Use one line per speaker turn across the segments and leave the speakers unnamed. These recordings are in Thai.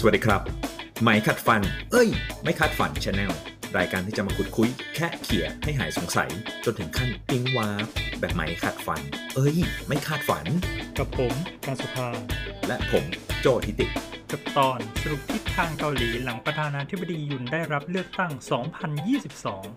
วัสดีครับไหมขัดฟันไม่ขัดฟัน Channel รายการที่จะมาขุดคุยแค่เขี่ยให้หายสงสัยจนถึงขั้นปิ๊งว้าแบบไหมขัดฟันไม่คาดฝัน
กับผมการสุภา
และผมโจทิติ
กับตอนสรุปทิศทางเกาหลีหลังประธานาธิบดียุนได้รับเลือกตั้ง 2022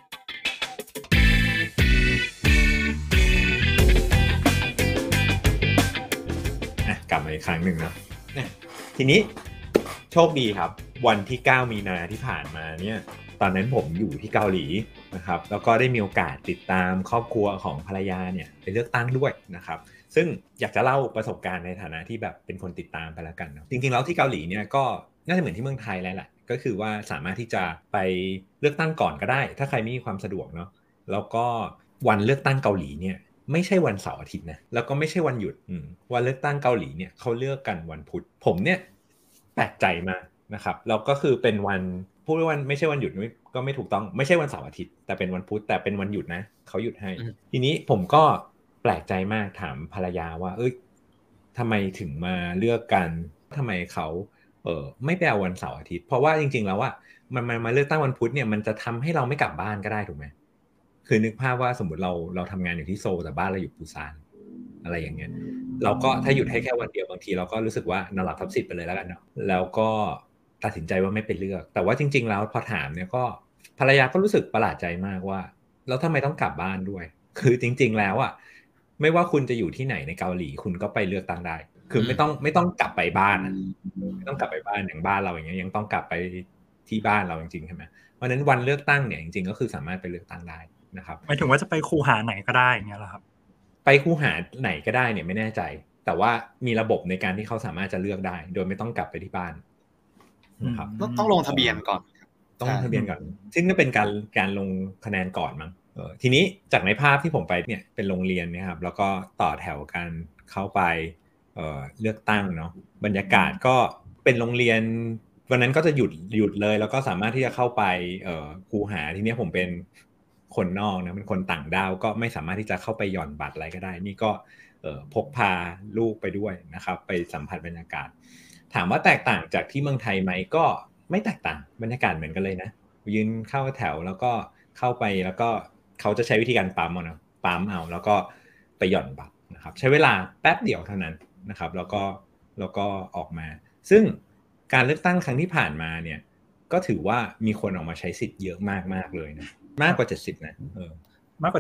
กลับมาอีกครั้งหนึ่งนะทีนี้โชคดีครับวันที่9มีนาที่ผ่านมาเนี่ยตอนนั้นผมอยู่ที่เกาหลีนะครับแล้วก็ได้มีโอกาสติดตามครอบครัวของภรรยาเนี่ยไปเลือกตั้งด้วยนะครับซึ่งอยากจะเล่าประสบการณ์ในฐานะที่แบบเป็นคนติดตามไปแล้วกันเนาะจริงๆแล้วที่เกาหลีเนี่ยก็น่าจะเหมือนที่เมืองไทยแล้วแหละก็คือว่าสามารถที่จะไปเลือกตั้งก่อนก็ได้ถ้าใครไม่มีความสะดวกเนาะแล้วก็วันเลือกตั้งเกาหลีเนี่ยไม่ใช่วันเสาร์อาทิตย์นะแล้วก็ไม่ใช่วันหยุดวันเลือกตั้งเกาหลีเนี่ยเขาเลือกกันวันพุธผมเนี่ยแปลกใจมากนะครับแล้วก็คือเป็นวันพูดว่าไม่ใช่วันหยุดก็ไม่ถูกต้องไม่ใช่วันเสาร์อาทิตย์แต่เป็นวันพุธแต่เป็นวันหยุดนะเขาหยุดให้ทีนี้ผมก็แปลกใจมากถามภรรยาว่าทำไมถึงมาเลือกกันทำไมเขาไม่ไปเอาวันเสาร์อาทิตย์เพราะว่าจริงๆแล้วมันมาเลือกตั้งวันพุธเนี่ยมันจะทำให้เราไม่กลับบ้านก็ได้ถูกไหมคือนึกภาพว่าสมมติเราทำงานอยู่ที่โซลแต่บ้านเราอยู่ปูซานอะไรอย่างเงี้ยเราก็ถ้าหยุดให้แค่วันเดียวบางทีเราก็รู้สึกว่านอนหลับทับสิทธิ์ไปเลยแล้วกันเนาะแล้วก็ตัดสินใจว่าไม่ไปเลือกแต่ว่าจริงๆแล้วพอถามเนี่ยก็ภรรยาก็รู้สึกประหลาดใจมากว่าแล้วทำไมต้องกลับบ้านด้วยคือจริงๆแล้วไม่ว่าคุณจะอยู่ที่ไหนในเกาหลีคุณก็ไปเลือกตั้งได้คือไม่ต้องกลับไปบ้านไม่ต้องกลับไปบ้านอย่างบ้านเราอย่างเงี้ยยังต้องกลับไปที่บ้านเราจริงๆใช่ไหมเพราะฉะนั้นวันเลือกตั้งเนี่ยจริงๆก็คือสามารถไปเลือกตั้งได้นะครับ
หมายถึงว่าจะไปคูหาไหนก็ได้อย่างเงี้ยเหรอครับ
ไปคูหาไหนก็ได้เนี่ยไม่แน่ใจแต่ว่ามีระบบในการที่เขาสามารถจะเลือกได้โดยไม่ต้องกลับไปที่บ้าน
นะครับต้องลงทะเบียนก่อน
ต้องลงทะเบียนก่อนซึ่งก็เป็นการลงคะแนนก่อนมั้งทีนี้จากในภาพที่ผมไปเนี่ยเป็นโรงเรียนนะครับแล้วก็ต่อแถวกันเข้าไปเลือกตั้งเนาะบรรยากาศก็เป็นโรงเรียนวันนั้นก็จะหยุดเลยแล้วก็สามารถที่จะเข้าไปคูหาทีนี้ผมเป็นคนนอกนะเป็นคนต่างด้าวก็ไม่สามารถที่จะเข้าไปหย่อนบัตรอะไรก็ได้นี่ก็พกพาลูกไปด้วยนะครับไปสัมผัสบรรยากาศถามว่าแตกต่างจากที่เมืองไทยไหมก็ไม่แตกต่างบรรยากาศเหมือนกันเลยนะยืนเข้าแถวแล้วก็เข้าไปแล้วก็เขาจะใช้วิธีการปั๊มเอาแล้วก็ไปหย่อนบัตรนะครับใช้เวลาแป๊บเดียวเท่านั้นนะครับแล้วก็ออกมาซึ่งการเลือกตั้งครั้งที่ผ่านมาเนี่ยก็ถือว่ามีคนออกมาใช้สิทธิ์เยอะมากเลยนะมากกว่า70นะ
มากกว่า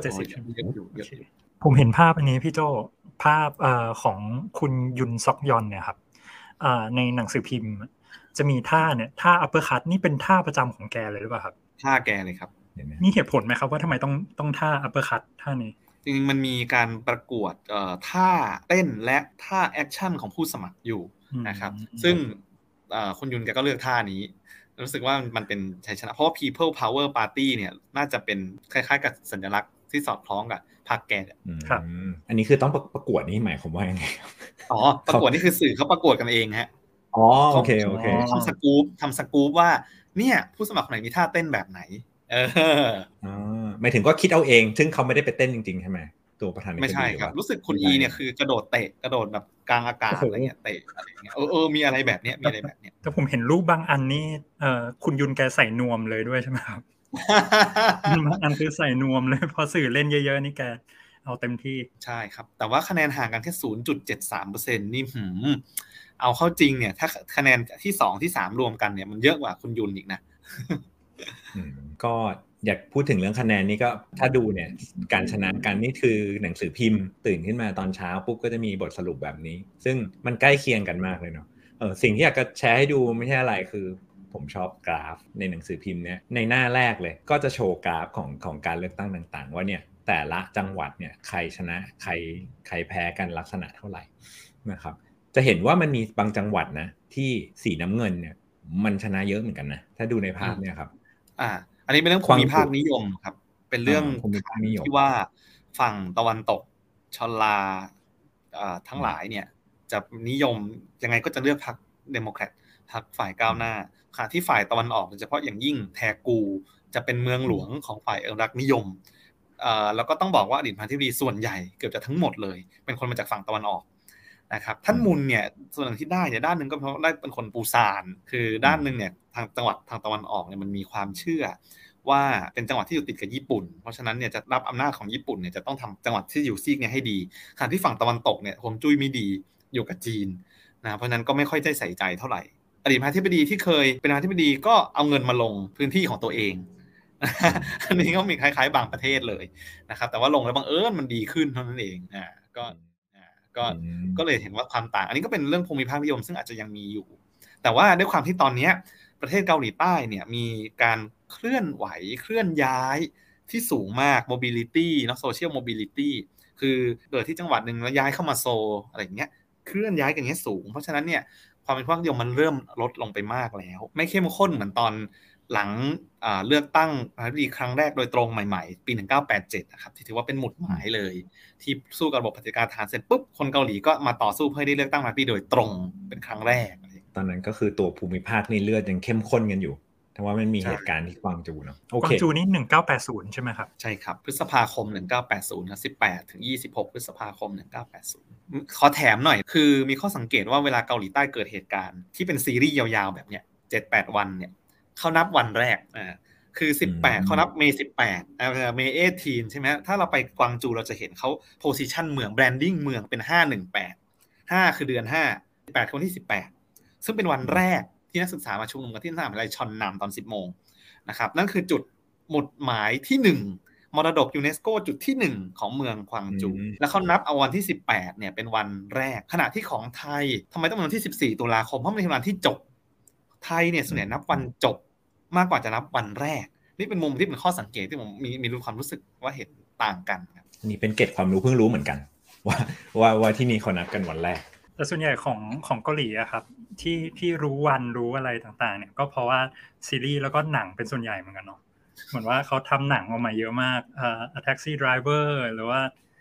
70ผมเห็นภาพอันนี้พี่โจภาพของคุณยุนซอกยอนเนี่ยครับในหนังสือพิมพ์จะมีท่าอัปเปอร์คัตนี่เป็นท่าประจำของแกเลยหรือเปล่าครับ
ท่าแกเลยครับ
นี่เหตุผลไหมครับว่าทำไมต้องท่าอัปเปอร์คัตท่านี้
จริงๆมันมีการประกวดท่าเต้นและท่าแอคชั่นของผู้สมัครอยู่นะครับซึ่งคุณยุนแกก็เลือกท่านี้รู้สึกว่ามันเป็นชัยชนะเพราะว่า People Power Party เนี่ยน่าจะเป็นคล้ายๆกับสัญลักษณ์ที่สอดคล้องกับพรรคแก
ครับอันนี้คือต้องประกวดนี่หมายความว่ายังไง
อ๋อประกวดนี่คือสื่อเขาประกวดกันเองฮะ
อ๋อโอเค
ทำสกู๊ปว่าเนี่ยผู้สมัครคนไหนมีท่าเต้นแบบไหน
หมายถึงก็คิดเอาเองซึ่งเขาไม่ได้ไปเต้นจริงๆใช่ไหมตัวประธาน
ไม่ใช่ครับรู้สึกคุณอีเนี่ยคือกระโดดเตะกระโดดแบบกลางอากาศอะไรเงี้ยเตะอะไรเงี้ยมีอะไรแบบเนี้ย
แต่ผมเห็นรูปบางอันนี่คุณยุนแกใส่นวมเลยด้วยใช่ไหมครับบางอันคือใส่นวมเลยพอสื่อเล่นเยอะๆนี่แกเอาเต็มที่
ใช่ครับแต่ว่าคะแนนห่างกันแค่ 0.73% นี่เอาเข้าจริงเนี่ยถ้าคะแนนที่2ที่3รวมกันเนี่ยมันเยอะกว่าคุณยุนอีกนะ
ก็อยากพูดถึงเรื่องคะแนนนี่ก็ถ้าดูเนี่ยการชนะกันนี่คือหนังสือพิมพ์ตื่นขึ้นมาตอนเช้าปุ๊บก็จะมีบทสรุปแบบนี้ซึ่งมันใกล้เคียงกันมากเลยเนาะสิ่งที่อยากจะแชร์ให้ดูไม่ใช่อะไรคือผมชอบกราฟในหนังสือพิมพ์เนี่ยในหน้าแรกเลยก็จะโชว์กราฟของการเลือกตั้งต่างๆว่าเนี่ยแต่ละจังหวัดเนี่ยใครชนะใครแพ้กันลักษณะเท่าไหร่นะครับจะเห็นว่ามันมีบางจังหวัดนะที่สีน้ำเงินเนี่ยมันชนะเยอะเหมือนกันนะถ้าดูในภาพเนี่ยครับ
อันนี้เป็นเรื่องภูมิภาคนิยมครับเป็นเรื่องที่ว่าฝั่งตะวันตกชลาทั้งหลายเนี่ยจะนิยมยังไงก็จะเลือกพรรคเดโมแครตพรรคฝ่ายก้าวหน้าขณะที่ฝ่ายตะวันออกโดยเฉพาะอย่างยิ่งแทกูจะเป็นเมืองหลวงของฝ่ายอนุรักษ์นิยมแล้วก็ต้องบอกว่าอดีตประธานาธิบดีส่วนใหญ่เกือบจะทั้งหมดเลยเป็นคนมาจากฝั่งตะวันออกนะครับท่านมุนเนี่ยส่วนหนึ่งที่ได้เนี่ยด้านหนึ่งก็เพราะได้เป็นคนปูซานคือด้านหนึ่งเนี่ยทางจังหวัดทางตะวันออกเนี่ยมันมีความเชื่อว่าเป็นจังหวัดที่อยู่ติดกับญี่ปุ่นเพราะฉะนั้นเนี่ยจะรับอำนาจของญี่ปุ่นเนี่ยจะต้องทำจังหวัดที่อยู่ซีกเนี่ยให้ดีขณะที่ฝั่งตะวันตกเนี่ยฮวงจุ้ยไม่ดีอยู่กับจีนนะเพราะฉะนั้นก็ไม่ค่อยได้ใส่ใจเท่าไหร่อดีตประธานาธิบดีที่เคยเป็นประธานาธิบดีก็เอาเงินมาลงพื้นที่ของตัวเองอันนี้ก็มีคล้ายๆบางประเทศเลยนะครับแต่ว่าลงแล้วบังเอิญมันดีขึ้นเท่านั้นเองก็เลยเห็นว่าความต่างอันนี้ก็เป็นเรื่องภูมิภาคนิยมซึ่งอาจจะยังมีอยู่แต่ว่าด้วยความที่ตอนนี้ประเทศเกาหลีใต้เนี่ยมีการเคลื่อนไหวเคลื่อนย้ายที่สูงมาก mobility เนาะ social mobility คือเกิดที่จังหวัดนึงแล้วย้ายเข้ามาโซอะไรอย่างเงี้ยเคลื่อนย้ายกันอย่างเงี้ยสูงเพราะฉะนั้นเนี่ยความเป็นภูมิภาคนิยมมันเริ่มลดลงไปมากแล้วไม่เข้มข้นเหมือนตอนหลังเลือกตั้งประธานาธิบดีครั้งแรกโดยตรงใหม่ๆปี1987นะครับที่ถือว่าเป็นหมุดหมายเลยที่สู้กับระบบเผด็จการทหารเสร็จปุ๊บคนเกาหลีก็มาต่อสู้เพื่อได้เลือกตั้งประธานาธิบดีโดยตรงเป็นครั้งแรก
ตอนนั้นก็คือตัวภูมิภาคนี่เลือดยังเข้มข้นกันอยู่แต่ว่ามันมีเหตุการณ์ที่กวางจูเนาะ
โอเคกวางจูนี่1980ใช่ไหมครับ
ใช่ครับพฤษภาคม1980ครับ18ถึง26พฤษภาคม1980ขอแถมหน่อยคือมีข้อสังเกตว่าเวลาเกาหลีใต้เกิดเหตุการณ์ที่เป็นซีรีส์ยาวๆแบบเนี้ย 7-8 วันเนี่ยเขานับวันแรกคือ18เขานับเมย์18เมย์18ใช่ไหมถ้าเราไปกวางจูเราจะเห็นเขาโพสิชันเมืองแบรนดิ้งเมืองเป็น518 5คือเดือน5 18คนที่18ซึ่งเป็นวันแรกที่นักศึกษามาชุมนุมกันที่มหาวิทยาลัยชอนนามตอน 10 โมงนะครับนั่นคือจุดหมุดหมายที่1มรดกยูเนสโกจุดที่1ของเมืองกวางจูแล้วเขานับเอาวันที่18เนี่ยเป็นวันแรกขณะที่ของไทยทำไมต้องเป็นวันที่14ตุลาคมเพราะมันเป็นวันที่จบไทยเนี่ยส่วนใหญ่นับวันจบมากกว่าจะนับวันแรกนี่เป็นมุมที่เป็นข้อสังเกตที่ผมมีความรู้สึกว่าเห็นต่างกันครับ
นี่เป็นเกร็ดความรู้เพิ่งรู้เหมือนกันว่าที่นี่เขานับกันวันแรก
แต่ส่วนใหญ่ของเกาหลีอะครับที่รู้วันรู้อะไรต่างๆเนี่ยก็เพราะว่าซีรีส์แล้วก็หนังเป็นส่วนใหญ่เหมือนกันเนาะเหมือนว่าเขาทำหนังออกมาเยอะมากA Taxi Driver หรือว่า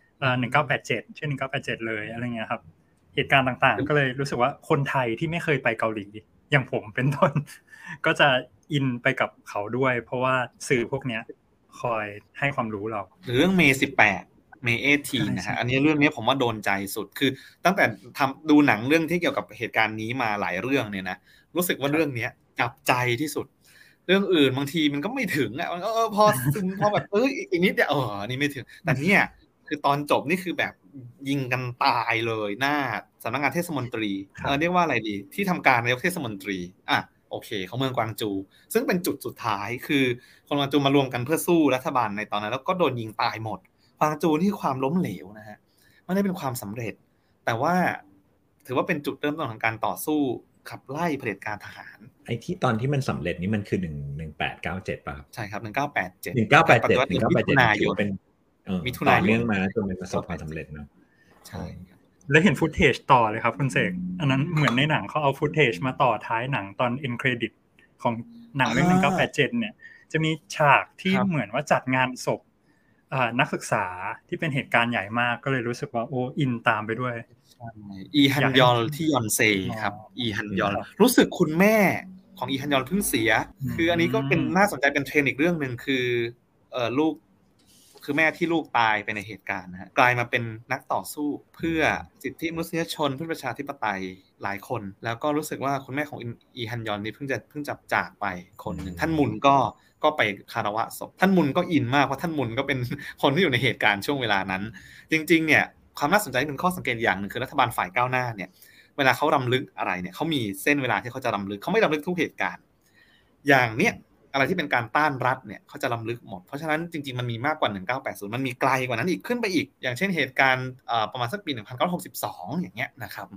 1987ชื่อ1987เลยอะไรเงี้ยครับเหตุการณ์ต่างๆก็เลยรู้สึกว่าคนไทยที่ไม่เคยไปเกาหลีอย่างผมเป็นต้นก็จะอินไปกับเขาด้วยเพราะว่าสื่อพวกเนี้ยคอยให้ความรู้เรา
หรือเรื่องเมย์18เมย์18นะฮะอันนี้เรื่องนี้ผมว่าโดนใจสุดคือตั้งแต่ทำดูหนังเรื่องที่เกี่ยวกับเหตุการณ์นี้มาหลายเรื่องเนี่ยนะรู้สึกว่าเรื่องนี้จับใจที่สุดเรื่องอื่นบางทีมันก็ไม่ถึงอ่ะพอแบบอีกนิดเดียวนี่ไม่ถึงแต่เนี่ยคือตอนจบนี่คือแบบยิงกันตายเลยหน้าสำนักงานเทศมนตรีเรียกว่าอะไรดีที่ทำการนายกเทศมนตรีโอเคเขาเมืองกวางจูซึ่งเป็นจุดสุดท้ายคือคนกวางจูมารวมกันเพื่อสู้รัฐบาลในตอนนั้นแล้วก็โดนยิงตายหมดกวางจูนี่ความล้มเหลวนะฮะไม่ได้เป็นความสำเร็จแต่ว่าถือว่าเป็นจุดเริ่มต้นของการต่อสู้ขับไล่เผด็จการทหาร
ไอ้ที่ตอนที่มันสำเร็จนี่มันคือ1897ป่ะครับ
ใช่ครับ
1987เป็นมิถุนายนเนื่องมาจนเป็นประสบความสำเร็จเนาะ
ใช่
แล้วเห็นฟุตเทจต่อเลยครับคุณเสกอันนั้นเหมือนในหนังเขาเอาฟุตเทจมาต่อท้ายหนังตอนเอ็นเครดิตของหนังเรื่อง1987เนี่ยจะมีฉากที่เหมือนว่าจัดงานศพนักศึกษาที่เป็นเหตุการณ์ใหญ่มากก็เลยรู้สึกว่าโอ้อินตามไปด้วย
อีฮันยอลที่ยอนเซครับอีฮันยอลรู้สึกคุณแม่ของอีฮันยอลเพิ่งเสียคืออันนี้ก็เป็นน่าสนใจเป็นเทรนด์อีกเรื่องนึงคือลูกคือแม่ที่ลูกตายไปในเหตุการณ์นะฮะกลายมาเป็นนักต่อสู้เพื่อสิทธิมนุษยชนเพื่อประชาธิปไตยหลายคนแล้วก็รู้สึกว่าคุณแม่ของอีฮันยอนนี่เพิ่งจะจากไปคนหนึ่งท่านมุนก็ไปคารวะศพท่านมุนก็อินมากเพราะท่านมุนก็เป็นคนที่อยู่ในเหตุการณ์ช่วงเวลานั้นจริงๆเนี่ยความน่าสนใจเป็นข้อสังเกตอย่างหนึ่งคือรัฐบาลฝ่ายก้าวหน้าเนี่ยเวลาเขารำลึกอะไรเนี่ยเขามีเส้นเวลาที่เขาจะรำลึกเขาไม่รำลึกทุกเหตุการณ์อย่างเนี้ยอะไรที่เป็นการต้านรัฐเนี่ยเขาจะรำลึกหมดเพราะฉะนั้นจริงๆมันมีมากกว่า1980มันมีไกลกว่านั้นอีกขึ้นไปอีกอย่างเช่นเหตุการณ์ประมาณสักปี1962อย่างเงี้ยนะครับ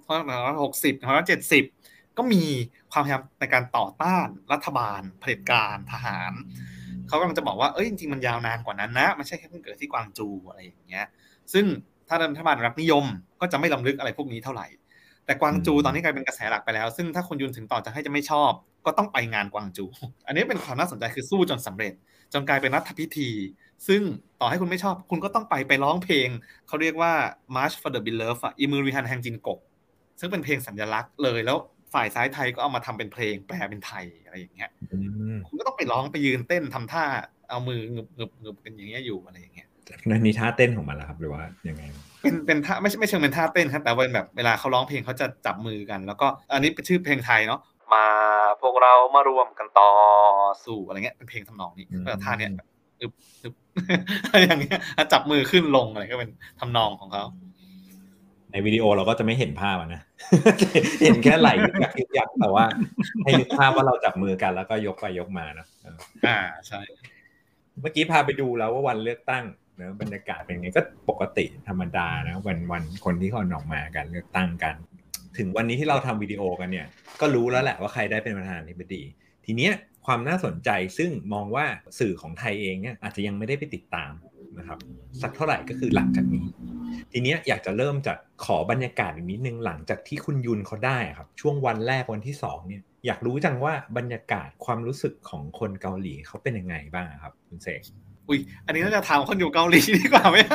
1960 1970ก็มีความพยายามในการต่อต้านรัฐบาลเผด็จการทหารเขากำลังจะบอกว่าจริงๆมันยาวนานกว่านั้นนะไม่ใช่แค่เพิ่งเกิดที่กวางจูอะไรอย่างเงี้ยซึ่งถ้ารัฐบาลรัฐนิยมก็จะไม่รำลึกอะไรพวกนี้เท่าไหร่แต่กวางจูตอนนี้กลายเป็นกระแสหลักไปแล้วซึ่งถ้าคนยุนถึงต่อจะให้จะไม่ชอบก็ต้องไปงานกวางจูอันนี้เป็นความน่าสนใจคือสู้จนสำเร็จจนกลายเป็นรัฐพิธีซึ่งต่อให้คุณไม่ชอบคุณก็ต้องไปร้องเพลงเขาเรียกว่า March for the Beloved อิมือริฮันแฮงจินกกซึ่งเป็นเพลงสัญลักษณ์เลยแล้วฝ่ายซ้ายไทยก็เอามาทำเป็นเพลงแปลเป็นไทยอะไรอย่างเงี้ยคุณก็ต้องไปร้องไปยืนเต้นทำท่าเอามือเงึบกันอย่างเงี้ยอยู่อะไรอย่างเงี้ย
นั่นมีท่าเต้นของมันเหรอครับหรือว่ายังไง
เป็นท่าไม่เชิงเป็นท่าเต้นครับแต่เป็นแบบเวลาเขาร้องเพลงเขาจะจับมือกันแล้วก็อันนี้เป็นชื่อเพลงไทยเนาะมาพวกเรามารวมกันต่อสู้อะไรเงี้ยเป็นเพลงทำนองนี้ก็ท่าเนี้ยอึบอย่างเงี้ยจับมือขึ้นลงอะไรก็เป็นทำนองของเขา
ในวิดีโอเราก็จะไม่เห็นภาพนะ เห็นแค่ไหล่ยักแต่ว่าให้นึกภาพว่าเราจับมือกันแล้วก็ยกไปยกมานะ
ใช่
เมื่อกี้พาไปดูแล้วว่าวันเลือกตั้งนะบรรยากาศเป็นไงก็ปกติธรรมดานะวันคนที่เขาออกมากันเลือกตั้งกันถึงวันนี้ที่เราทำวิดีโอกันเนี่ยก็รู้แล้วแหละว่าใครได้เป็นประธานาธิบดีทีเนี้ยความน่าสนใจซึ่งมองว่าสื่อของไทยเองเนี่ยอาจจะยังไม่ได้ไปติดตามนะครับสักเท่าไหร่ก็คือหลังจากนี้ทีเนี้ยอยากจะเริ่มจากขอบรรยากาศอีกนิดนึงหลังจากที่คุณยุนเขาได้ครับช่วงวันแรกวันที่2เนี่ยอยากรู้จังว่าบรรยากาศความรู้สึกของคนเกาหลีเขาเป็นยังไงบ้างครับคุณเสก
อันนี้น่าจะถามคนอยู่เกาหลีดีกว่าไหม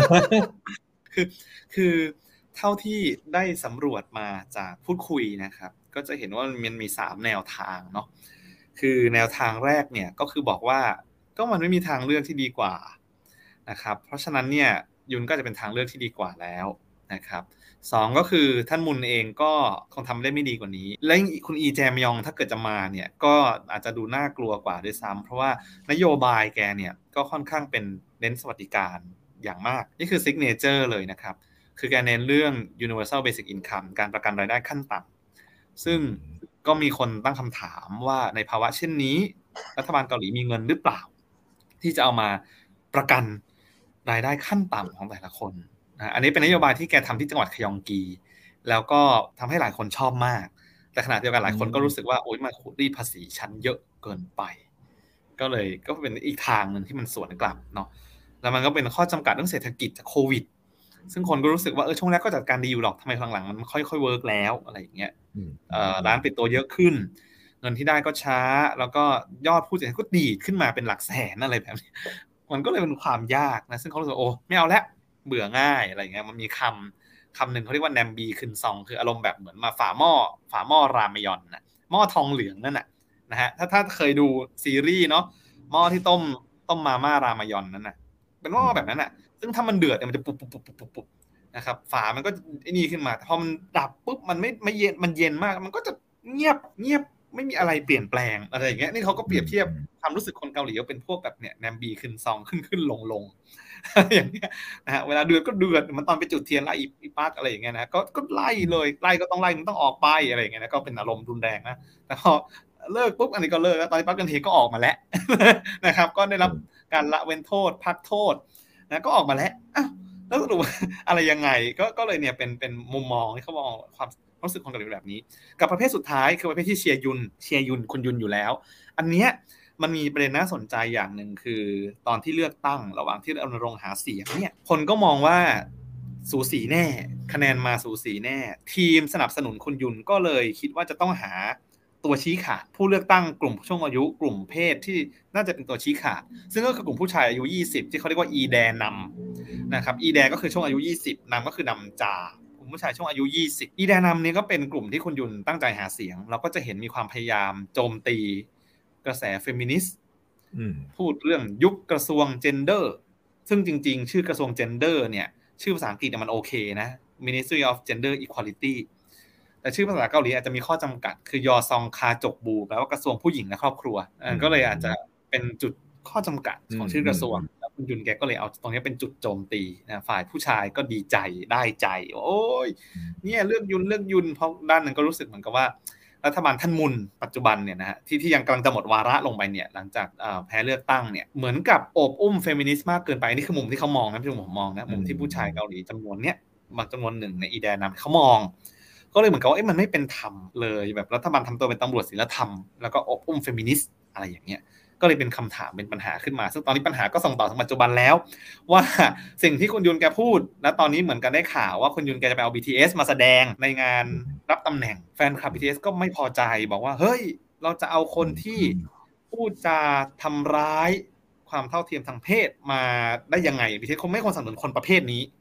คือเท่าที่ได้สำรวจมาจากพูดคุยนะครับก็จะเห็นว่ามันมี3แนวทางเนาะคือแนวทางแรกเนี่ยก็คือบอกว่าก็มันไม่มีทางเลือกที่ดีกว่านะครับเพราะฉะนั้นเนี่ยยุนก็จะเป็นทางเลือกที่ดีกว่าแล้วนะครับ2ก็คือท่านมุนเองก็คงทำได้ไม่ดีกว่านี้และคุณอีแจมยองถ้าเกิดจะมาเนี่ยก็อาจจะดูน่ากลัวกว่าด้วยซ้ำเพราะว่านโยบายแกเนี่ยก็ค่อนข้างเป็นเน้นสวัสดิการอย่างมากนี่คือซิกเนเจอร์เลยนะครับคือแกเน้นเรื่อง universal basic income การประกันรายได้ขั้นต่ำซึ่งก็มีคนตั้งคำถามว่าในภาวะเช่นนี้รัฐบาลเกาหลีมีเงินหรือเปล่าที่จะเอามาประกันรายได้ขั้นต่ำของแต่ละคนอันนี้เป็นนโยบายที่แกทำที่จังหวัดขยองกีแล้วก็ทำให้หลายคนชอบมากแต่ขณะเดียวกันหลายคนก็รู้สึกว่าโอ๊ยมันขูดรีดภาษีชั้นเยอะเกินไปก็เป็นอีกทางนึงที่มันสวนกลับเนาะแล้วมันก็เป็นข้อจำกัดเรื่องเศรษฐกิจจากโควิดซึ่งคนก็รู้สึกว่าช่วงแรกก็จัดการดีอยู่หรอกทำไมหลังๆมันค่อยๆเวิร์กแล้วอะไรอย่างเงี้ยร้านปิดตัวเยอะขึ้นเงินที่ได้ก็ช้าแล้วก็ยอดผู้เสียหายก็ดีขึ้นมาเป็นหลักแสนอะไรแบบนี้มันก็เลยเป็นความยากนะซึ่งเขารู้สึกโอ้ไม่เอาแล้วเบื่อง่ายอะไรเงี้ยมันมีคำหนึ่งเขาเรียกว่าแนมบีคึนซองคืออารมณ์แบบเหมือนมาฝาหม้อรามยอนนะหม้อทองเหลืองนั่นน่ะนะฮะถ้าเคยดูซีรีส์เนาะหม้อที่ต้มมาม่ารามยอนนั่นน่ะเป็นหม้อแบบนั้นน่ะซึ่งถ้ามันเดือดเนี่ยมันจะปุบนะครับฝามันก็ไอ้นี่ขึ้นมาแต่พอมันดับปุ๊บมันไม่เย็นมันเย็นมากมันก็จะเงียบไม่มีอะไรเปลี่ยนแปลงอะไรอย่างเงี้ยนี่เขาก็เปรียบเทียบความรู้สึกคนเกาหลีว่าเป็นพวกแบบเนี่ยแนมบีคึนซองขึ้นลงอย่างเงี้ยนะฮะเวลาเดือดก็เดือดมันตอนไปจุดเทียนไล่อีปักอะไรอย่างเงี้ยนะก็ไล่เลยไล่ก็ต้องไล่มันต้องออกไปอะไรอย่างเงี้ยนะก็เป็นอารมณ์รุนแรงนะแต่พอเลิกปุ๊บอันนี้ก็เลิกแล้วตอนนี้ปักกันเทก็ออกมาแล้วนะครับก็ได้รับการละเว้นโทษพักโทษนะก็ออกมาแล้วแล้วสรุปอะไรยังไงก็เลยเนี่ยเป็นมุมมองที่เขามองความรู้สึกคนเกาหลีแบบนี้กับประเภทสุดท้ายคือประเภทที่เชียร์ยุนคุณยุนอยู่แล้วอันเนี้ยมันมีประเด็นน่าสนใจอย่างหนึ่งคือตอนที่เลือกตั้งระหว่างที่รณรงค์หาเสียงเนี่ยคนก็มองว่าสูสีแน่คะแนนมาสูสีแน่ทีมสนับสนุนคุณยุนก็เลยคิดว่าจะต้องหาตัวชี้ขาดผู้เลือกตั้งกลุ่มช่วงอายุกลุ่มเพศที่น่าจะเป็นตัวชี้ขาดซึ่งก็คือกลุ่มผู้ชายอายุ20ที่เขาเรียกว่าอีแดนำนะครับอีแดก็คือช่วงอายุ20นำก็คือนำจ่ากลุ่มผู้ชายช่วงอายุ20อีแดนำนี้ก็เป็นกลุ่มที่คุณยุนตั้งใจหาเสียงเราก็จะเห็นมีความพยายามโจมตีกระแสเฟมินิสต์พูดเรื่องยุคกระทรวงเจนเดอร์ซึ่งจริงๆชื่อกระทรวงเจนเดอร์เนี่ยชื่อภาษาอังกฤษมันโอเคนะ Ministry of Gender Equality แต่ชื่อภาษาเกาหลีอาจจะมีข้อจำกัดคือยอซองคาจกบูแปลว่ากระทรวงผู้หญิงและครอบครัวก็เลยอาจจะเป็นจุดข้อจำกัดของชื่อกระทรวงแล้วคุณยุนแกก็เลยเอาตรงนี้เป็นจุดโจมตีนะฝ่ายผู้ชายก็ดีใจได้ใจโอ้ยเนี่ยเลือกยุนเพราะด้านนึงก็รู้สึกเหมือนกับว่ารัฐบาลท่านมุนปัจจุบันเนี่ยนะฮะที่ยังกำลังจะหมดวาระลงไปเนี่ยหลังจากแพ้เลือกตั้งเนี่ยเหมือนกับโอบอุ้มเฟมินิสต์มากเกินไปนี่คือมุมที่เขามองนะที่ผมมองนะมุมที่ผู้ชายเกาหลีจำนวนเนี้ยบางจำนวนหนึ่งในอีแดนนำเขามองก็เลยเหมือนกับว่ามันไม่เป็นธรรมเลยแบบรัฐบาลทำตัวเป็นตำรวจศีลธรรมแล้วก็อบอุ้มเฟมินิสต์อะไรอย่างเงี้ยก็เลยเป็นคำถามเป็นปัญหาขึ้นมาซึ่งตอนนี้ปัญหาก็ส่งต่อถึงปัจจุบันแล้วว่าสิ่งที่คุณยุนแกพูดและตอนนี้เหมือนกันได้ข่าวว่าคุณยุนแกจะไปเอา BTS มาแสดงในงานรับตำแหน่งแฟนคลับ BTS ก็ไม่พอใจบอกว่าเฮ้ยเราจะเอาคนที่พูดจาทำร้ายความเท่าเทียมทางเพศมาได้ยังไง BTS คงไม่ควรสนับสนุนคนประเภทนี้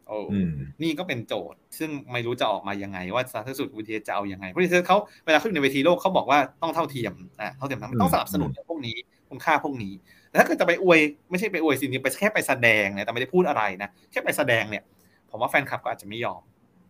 โอ้นี่ก็เป็นโจทย์ซึ่งไม่รู้จะออกมายังไงว่าสาธารณสุข VTS จะเอายังไงเพราะ VTS เขาเวลาเขาอยู่ในเวทีโลกเขาบอกว่าต้องเท่าเทียมเท่าเทียมทั้งต้องสนับสนุนพวกนี้คุณค่าพวกนี้แต่ถ้าเกิดจะไปอวยไม่ใช่ไปอวยสิ่งนี้ไปแค่ไปแสดงเนี่ยแต่ไม่ได้พูดอะไรนะแค่ไปแสดงเนี่ยผมว่าแฟนคลับก็อาจจะไม่ยอม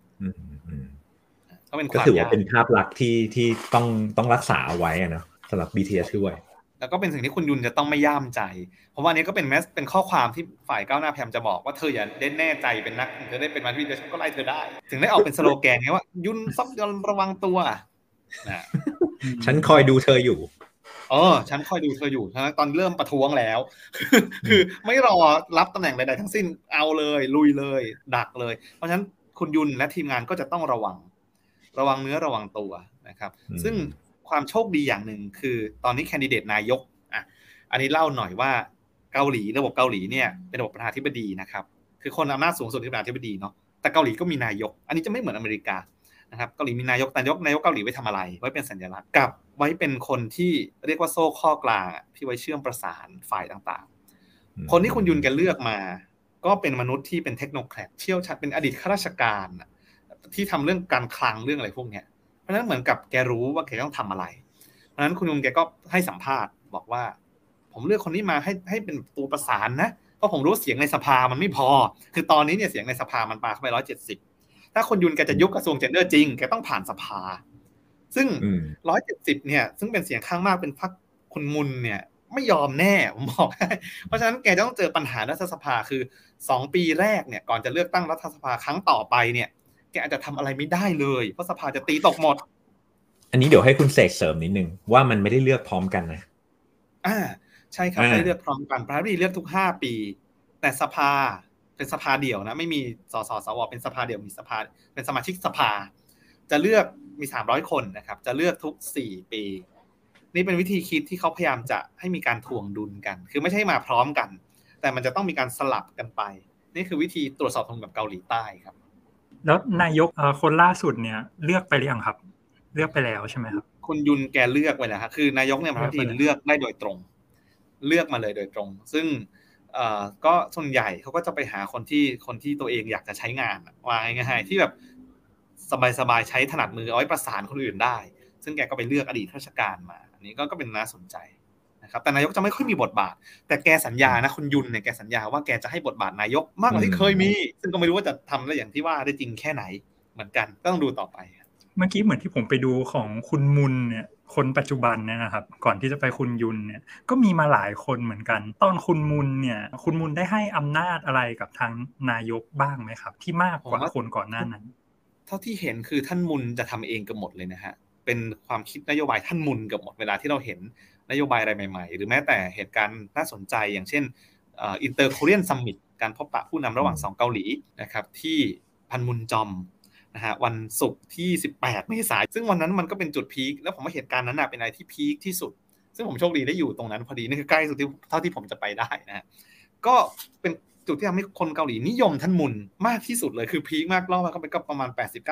ก็ถือว่าเป็นภาพลักษณ์ที่ต้องรักษาเอาไว้นะสำหรับ BTS ด้วย
แล้วก็เป็นสิ่งที่คุณยุนจะต้องไม่ย่ามใจเพราะว่านี้ก็เป็นข้อความที่ฝ่ายก้าวหน้าพยายามจะบอกว่าเธออย่าได้แน่ใจเป็นนักเธอได้เป็นมาที่ฉันก็ไล่เธอได้ถึงได้ออกเป็นสโลแกนไงว่ายุนซอกยอนระวังตัว
ฉันคอยดูเธออยู่
ฉันคอยดูเธออยู่ตอนเริ่มประท้วงแล้วคือไม่รอรับตำแหน่งใดๆทั้งสิ้นเอาเลยลุยเลยดักเลยเพราะฉะนั้นคุณยุนและทีมงานก็จะต้องระวังเนื้อระวังตัวนะครับซึ่งความโชคดีอย่างหนึ่งคือตอนนี้แคนดิเดตนายกอันนี้เล่าหน่อยว่าเกาหลีระบบเกาหลีเนี่ยเป็นระบบประธานาธิบดีนะครับคือคนอำนาจสูงสุดคือประธานาธิบดีเนาะแต่เกาหลีก็มีนายกอันนี้จะไม่เหมือนอเมริกานะครับเกาหลีมีนายกเกาหลีไว้ทำอะไรไว้เป็นสัญลักษณ์กับไว้เป็นคนที่เรียกว่าโซ่ข้อกลางที่ไว้เชื่อมประสานฝ่ายต่างๆคนที่คุณยุนแกเลือกมาก็เป็นมนุษย์ที่เป็นเทคโนแครตเชี่ยวชาญเป็นอดีตข้าราชการที่ทำเรื่องการคลังเรื่องอะไรพวกเนี้ยเพราะฉะนั้นเหมือนกับแกรู้ว่าแกต้องทำอะไรเพราะฉะนั้นคุณยุนแกก็ให้สัมภาษณ์บอกว่าผมเลือกคนนี้มาให้เป็นตัวประสานนะเพราะผมรู้เสียงในสภามันไม่พอคือตอนนี้เนี่ยเสียงในสภามันปาเข้าไป170ถ้าคุณยุนแกจะยุบกระทรวงเจนเดอร์จริงแกต้องผ่านสภาซึ่ง170เนี่ยซึ่งเป็นเสียงข้างมากเป็นพรรคคุณมุนเนี่ยไม่ยอมแน่ผมบอกให้เพราะฉะนั้นแกต้องเจอปัญหารัฐสภาคือ2ปีแรกเนี่ยก่อนจะเลือกตั้งรัฐสภาครั้งต่อไปเนี่ยแกอาจจะทำอะไรไม่ได้เลยเพราะสภาจะตีตกหมด
อันนี้เดี๋ยวให้คุณเสกเสริมนิดนึงว่ามันไม่ได้เลือกพร้อมกันนะ
ใช่ครับได้เลือกพร้อมกันประธานาธิบดีเลือกทุก5ปีแต่สภาเป็นสภาเดี่ยวนะไม่มีสสสวเป็นสภาเดี่ยวมีสภาเป็นสมาชิกสภาจะเลือกมี300คนนะครับจะเลือกทุก4ปีนี่เป็นวิธีคิดที่เขาพยายามจะให้มีการถ่วงดุลกันคือไม่ใช่มาพร้อมกันแต่มันจะต้องมีการสลับกันไปนี่คือวิธีตรวจสอบตรงแบบเกาหลีใต้ครับ
แล้วนายกคนล่าสุดเนี่ยเลือกไปหรือยังครับเลือกไปแล้วใช่ไหมครับ
คุณยุนแกเลือกไปแล้วครับคือนายกเนี่ยประธานาธิบดีเลือกได้โดยตรงเลือกมาเลยโดยตรงซึ่งก็ส่วนใหญ่เขาก็จะไปหาคนที่ตัวเองอยากจะใช้งานว่าง่ายๆที่แบบสบายๆใช้ถนัดมือเอาไว้ประสานคนอื่นได้ซึ่งแกก็ไปเลือกอดีตข้าราชการมาอันนี้ก็เป็นน่าสนใจนะครับแต่นายกจะไม่ค่อยมีบทบาทแต่แกสัญญานะคุณยุนเนี่ยแกสัญญาว่าแกจะให้บทบาทนายกมากกว่าที่เคยมีซึ่งก็ไม่รู้ว่าจะทำได้อย่างที่ว่าได้จริงแค่ไหนเหมือนกันก็ต้องดูต่อไป
เมื่อกี้เหมือนที่ผมไปดูของคุณมุนเนี่ยคนปัจจุบันเนี่ยนะครับก่อนที่จะไปคุณยุนเนี่ยก็มีมาหลายคนเหมือนกันตอนคุณมุนเนี่ยคุณมุนได้ให้อำนาจอะไรกับทางนายกบ้างไหมครับที่มากกว่าคนก่อนหน้านั้น
เท่าที่เห็นคือท่านมุนจะทำเองเกือบหมดเลยนะฮะเป็นความคิดนโยบายท่านมุนเกือบหมดเวลาที่เราเห็นนโยบายอะไรใหม่ๆหรือแม้แต่เหตุการณ์น่าสนใจอย่างเช่นอินเตอร์โคเรียนซัมมิตการพบปะผู้นำระหว่าง2เกาหลีนะครับที่พันมุนจอมนะฮะวันศุกร์ที่18เมษายนซึ่งวันนั้นมันก็เป็นจุดพีคแล้วผมว่าเหตุการณ์นั้นเป็นอะไรที่พีคที่สุดซึ่งผมโชคดีได้อยู่ตรงนั้นพอดีนี่คือใกล้สุดที่เท่าที่ผมจะไปได้นะก็เป็นจุดที่ทำให้คนเกาหลีนิยมท่านมุนมากที่สุดเลยคือพีคมากรอบก็เป็นก็ประมาณ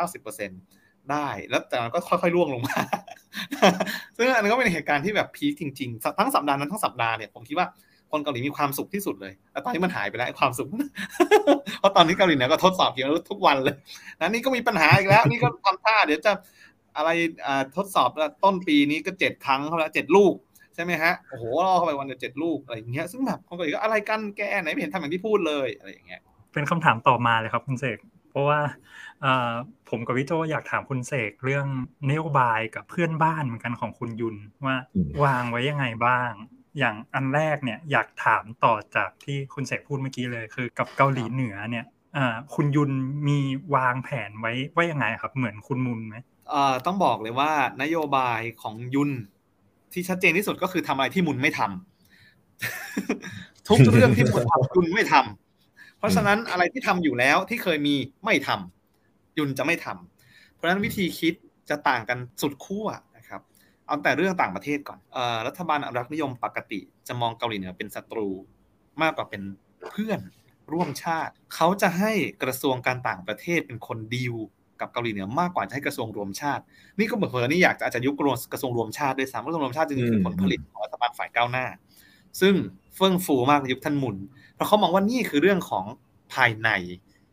80-90% ได้แล้วแต่มันก็ค่อยๆร่วงลงมาซึ่งอันนั้นก็เป็นเหตุการณ์ที่แบบพีคจริงๆทั้งสัปดาห์นั้นทั้งสัปดาห์เนี่ยผมคิดว่าคนเกาหลีมีความสุขที่สุดเลยแต่ตอนนี้มันหายไปแล้วความสุขเพราะตอนนี้เกาหลีเนี่ยก็ทดสอบเกี่ยวกับทุกวันเลยนะนี่ก็มีปัญหาอีกแล้วนี่ก็ทำท่าเดี๋ยวจะอะไรทดสอบต้นปีนี้ก็7ครั้งเขาแล้ว7ลูกใช่ไหมฮะโอ้โหรอเข้าไปวันเดียว7ลูกอะไรอย่างเงี้ยซึ่งแบบคนเกาหลีก็อะไรกันแกไหนไม่เห็นทำอย่างที่พูดเลยอะไรอย่างเงี้ย
เป็นคำถามต่อมาเลยครับคุณเสกเพราะว่าผมกับพี่โจอยากถามคุณเสกเรื่องนโยบายกับเพื่อนบ้านเหมือนกันของคุณยุนว่าวางไว้ยังไงบ้างอย่างอันแรกเนี่ยอยากถามต่อจากที่คุณเสกพูดเมื่อกี้เลยคือกับเกาหลีเหนือเนี่ยคุณยุนมีวางแผนไว้ว่ายังไงครับเหมือนคุณมุนไหม
ต้องบอกเลยว่านโยบายของยุนที่ชัดเจนที่สุดก็คือทำอะไรที่มุนไม่ทำ ทุกเรื่องที่มุนทำยุนไม่ทำเพราะฉะนั้นอะไรที่ทำอยู่แล้วที่เคยมีไม่ทำยุนจะไม่ทำเพราะฉะนั้นวิธีคิดจะต่างกันสุดขั้วนะครับเอาแต่เรื่องต่างประเทศก่อนรัฐบาลอนุรักษ์นิยมปกติจะมองเกาหลีเหนือเป็นศัตรูมากกว่าเป็นเพื่อนร่วมชาติเขาจะให้กระทรวงการต่างประเทศเป็นคนดีลกับเกาหลีเหนือมากกว่าจะให้กระทรวงรวมชาตินี่ก็เหมือนนี่อยากจะยุบกระทรวงรวมชาติด้วยซ้ำกระทรวงรวมชาติจริงๆคือผลผลิตของรัฐบาลฝ่ายก้าวหน้าซึ่งเฟื่องฟูมากในยุคท่านมุนเพราะเขามองว่านี่คือเรื่องของภายใน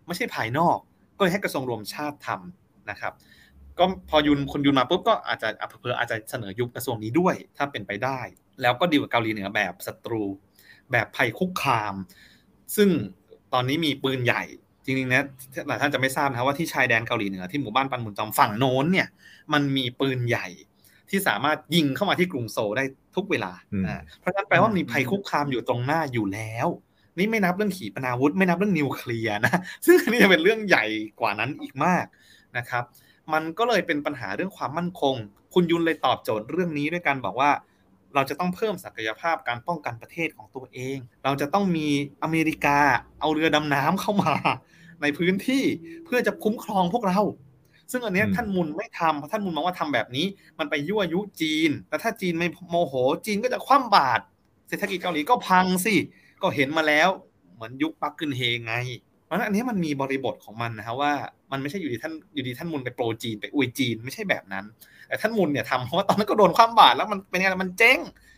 ไม่ใช่ภายนอกก็เลยให้กระทรวงรวมชาติทำนะครับก็พอคุณยุนมาปุ๊บก็อาจจะเสนอยุบกระทรวงนี้ด้วยถ้าเป็นไปได้แล้วก็ดีลกับเกาหลีเหนือแบบศัตรูแบบภัยคุกคามซึ่งตอนนี้มีปืนใหญ่จริงๆนะหลายท่านจะไม่ทราบนะว่าที่ชายแดนเกาหลีเหนือที่หมู่บ้านปันมุนจอมฝั่งโน้นเนี่ยมันมีปืนใหญ่ที่สามารถยิงเข้ามาที่กรุงโซลได้ทุกเวลาเพราะฉะนั้นแปลว่ามีภัยคุกคามอยู่ตรงหน้าอยู่แล้วนี่ไม่นับเรื่องขีปนาวุธไม่นับเรื่องนิวเคลียร์นะซึ่งอันนี้จะเป็นเรื่องใหญ่กว่านั้นอีกมากนะครับมันก็เลยเป็นปัญหาเรื่องความมั่นคงคุณยุนเลยตอบโจทย์เรื่องนี้ด้วยการบอกว่าเราจะต้องเพิ่มศักยภาพการป้องกันประเทศของตัวเองเราจะต้องมีอเมริกาเอาเรือดำน้ำเข้ามาในพื้นที่เพื่อจะคุ้มครองพวกเราซึ่งอันนี้ท่านมุนไม่ทำเพราะท่านมุนมองว่าทำแบบนี้มันไปยั่วยุจีนแต่ถ้าจีนไม่โมโหจีนก็จะคว่ำบาตรเศรษฐกิจเกาหลีก็พังสิก็เห็นมาแล้วเหมือนยุคปักกึนเฮไงเพราะฉะนั้นอันนี้มันมีบริบทของมันนะฮะว่ามันไม่ใช่อยู่ดีท่านมุนไปโปรจีนไปอวยจีนไม่ใช่แบบนั้นแต่ท่านมุนเนี่ยทำเพราะว่าตอนนั้นก็โดนคว่ำบาตรแล้วมันเป็นไงมันเจ๊ง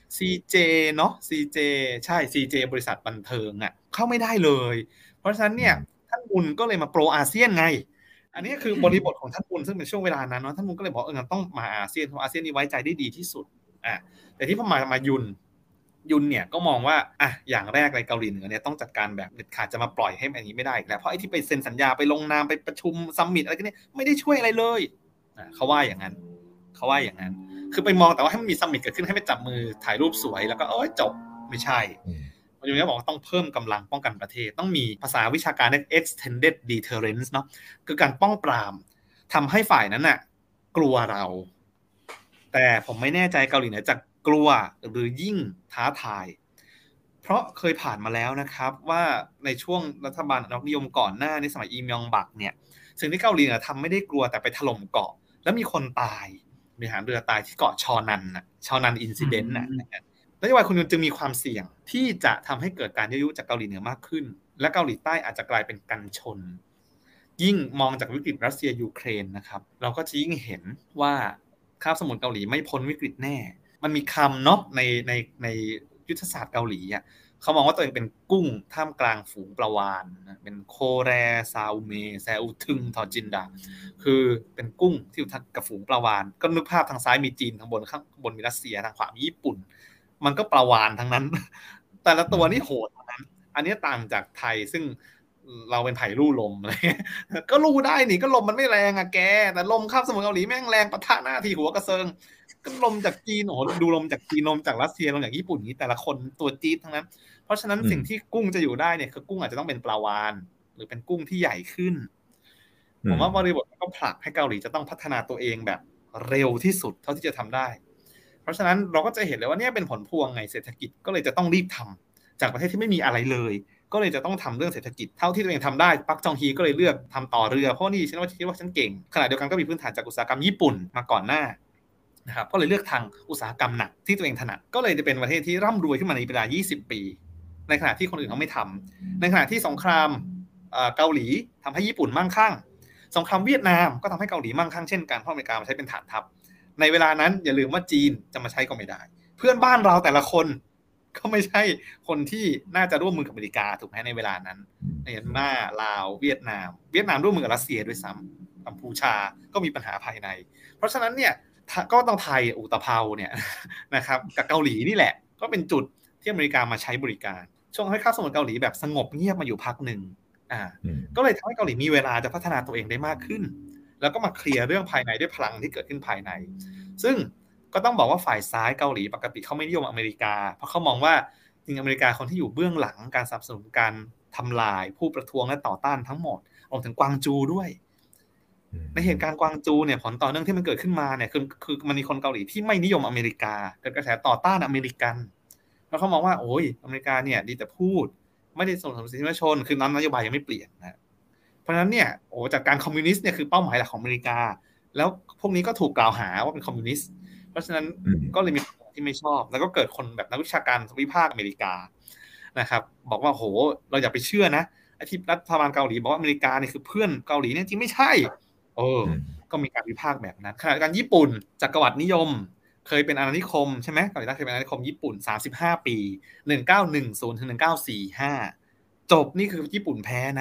CJ เนาะ CJ ใช่ CJ บริษัทบันเทิงอ่ะเข้าไม่ได้เลยเพราะฉะนั้นเนี่ยท่านมุนก็เลยมาโปรอาเซียนไงอันนี้คือบริบทของท่านมุนซึ่งเป็นช่วงเวลานั้นเนาะท่านมุนก็เลยบอกงั้นต้องมาอาเซียนเพราะอาเซียนนี่ไว้ใจได้ดีที่สุดแต่ที่พอมายุนเนี่ยก็มองว่าอย่างแรกในเกาหลีเหนือเนี่ยต้องจัดการแบบเด็ดขาดจะมาปล่อยให้แบบนี้ไม่ได้อีกแล้วเพราะไอ้ที่ไปเซ็นสัญญาไปลงนามไปประชุมซัมมิตอะไรกันเนี่ยไม่ได้ช่วยอะไรเลยเขาว่าอย่างนั้นคือไปมองแต่ว่าให้มันมีซัมมิตเกิดขึ้นให้ไปจับมือถ่ายรูปสวยแล้วก็จบไม่ใช่มันอยู่เนี่ยบอกว่าต้องเพิ่มกำลังป้องกันประเทศต้องมีภาษาวิชาการเรียก extended deterrence เนาะคือการป้องปรามทำให้ฝ่ายนั้นน่ะกลัวเราแต่ผมไม่แน่ใจเกาหลีเหนือจะกลัวหรือยิ่งท้าทายเพราะเคยผ่านมาแล้วนะครับว่าในช่วงรัฐบาลอนุรักษ์นิยมก่อนหน้าในสมัยอีมยองบักเนี่ยสิ่งที่เกาหลีเหนือทำไม่ได้กลัวแต่ไปถล่มเกาะแล้วมีคนตายมีทหารเรือตายที่เกาะชอนันอินซิเดนต์นโยบายคุณยุนจึงมีความเสี่ยงที่จะทำให้เกิดการยั่วยุจากเกาหลีเหนือมากขึ้นและเกาหลีใต้อาจจะกลายเป็นกันชนยิ่งมองจากวิกฤตรัสเซียยูเครนนะครับเราก็จะยิ่งเห็นว่าคาบสมุทรเกาหลีไม่พ้นวิกฤตแน่มันมีคำเนาะในยุทธศาสตร์เกาหลีเขามองว่าตัวเองเป็นกุ้งท่ามกลางฝูงปลาวาฬเป็นโคแรซาอุเมแซอุทึงทอจินดาคือเป็นกุ้งที่อยู่กับฝูงปลาวาฬก็นึกภาพทางซ้ายมีจีนทางบนข้างบนมีรัสเซียทางขวามีญี่ปุ่นมันก็ปลาวาฬทั้งนั้นแต่ละตัวนี่โหดทั้งนั้นอันนี้ต่างจากไทยซึ่งเราเป็นไผ่ลู่ลมอะไรก็ลู่ได้นี่ก็ลมมันไม่แรงแกแต่ลมคาบสมุทรเกาหลีแม่งแรงปะทะหน้าทีหัวกระเซิงก็ลมจากจีนดูลมจากจีนลมจากรัสเซียลมจากญี่ปุ่นนี้แต่ละคนตัวจี๊ดทั้งนั้นเพราะฉะนั้นสิ่งที่กุ้งจะอยู่ได้เนี่ยคือกุ้งอาจจะต้องเป็นปลาวาฬหรือเป็นกุ้งที่ใหญ่ขึ้นผมว่าบริบทก็ผลักให้เกาหลีจะต้องพัฒนาตัวเองแบบเร็วที่สุดเท่าที่จะทำได้เพราะฉะนั้นเราก็จะเห็นเลยว่าเนี่ยเป็นผลพวงไงเศรษฐกิจก็เลยจะต้องรีบทำจากประเทศที่ไม่มีอะไรเลยก็เลยจะต้องทำเรื่องเศรษฐกิจเท่าที่ตัวเองทำได้ปักจองฮีก็เลยเลือกทำต่อเรือเพราะนี่ฉันคิดว่าฉันเก่งขณะเดียวกันก็มีพื้นฐานจากอุตสาหกรรมญี่ปุ่นมาก่อนหน้านะครับก็เลยเลือกทางอุตสาหกรรมหนักที่ตัวเองถนัดก็เลยจะเป็นประเทศที่ร่ำรวยขึ้นมาในเวลา20 ปีในขณะที่คนอื่นเขาไม่ทำในขณะที่สงครามเกาหลีทำให้ญี่ปุ่นมั่งคั่งสงครามเวียดนามก็ทำให้เกาหลีมั่งคั่งเช่นกันเพราะอเมริกามาใช้เป็นฐานทัพในเวลานั้นอย่าลืมว่าจีนจะมาใช้ก็ไม่ได้เพื่อนบ้านเราแต่ละคนก็ไม่ใช่คนที่น่าจะร่วมมือกับอเมริกาถูกไหมในเวลานั้นในเมียนมาลาวเวียดนามร่วมมือกับรัสเซียด้วยซ้ำกัมพูชาก็มีปัญหาภายในเพราะฉะนั้นเนี่ยก็ต้องไทยอุตภาวเนี่ยนะครับกับเกาหลีนี่แหละก็เป็นจุดที่อเมริกามาใช้บริการช่วงให้คาบสมุทรเกาหลีแบบสงบเงียบมาอยู่พักหนึ่งก็เลยทำให้เกาหลีมีเวลาจะพัฒนาตัวเองได้มากขึ้นแล้วก็มาเคลียร์เรื่องภายในด้วยพลังที่เกิดขึ้นภายในซึ่งก็ต้องบอกว่าฝ่ายซ้ายเกาหลีปกติเขาไม่นิยมอเมริกาเพราะเขามองว่าจริงอเมริกาคนที่อยู่เบื้องหลังการสนับสนุนการทำลายผู้ประท้วงและต่อต้านทั้งหมดรวมถึงกวางจูด้วยในเหตุการณ์กวางจูเนี่ยผลต่อเนื่องที่มันเกิดขึ้นมาเนี่ยคือมันมีคนเกาหลีที่ไม่นิยมอเมริกาเกิดกระแสต่อต้านอเมริกันแล้วเขามองว่าโอ้ยอเมริกาเนี่ยดีแต่พูดไม่ได้สนับสนุนสิทธิมนุษยชนคือนั้นนโยบายยังไม่เปลี่ยนนะเพราะฉะนั้นเนี่ยจากการคอมมิวนิสต์เนี่ยคือเป้าหมายหลักของอเมริกาแล้วพวกนี้ก็ถูกกล่าวหาว่าเป็นคอมมิวนิสต์เพราะฉะนั้นก็เลยมีคนที่ไม่ชอบแล้วก็เกิดคนแบบนักวิชาการวิพากษ์อเมริกานะครับบอกว่าโหเราอย่าไปเชื่อนะไอ้ที่รัฐบาลเกาหลีบอกว่าอเมริกาเนี่ยคือเพื่อนเกาหลีเนี่ยจริงไม่ใช่ก็มีการวิพากษ์แบบนั้นขณะการญี่ปุ่นจักรวรรดินิยมเคยเป็นอาณานิคมใช่ไหมเกาหลีใต้เคยเป็นอาณานิคมญี่ปุ่น35 ปี1910 ถึง 1945จบนี่คือญี่ปุ่นแพ้นะ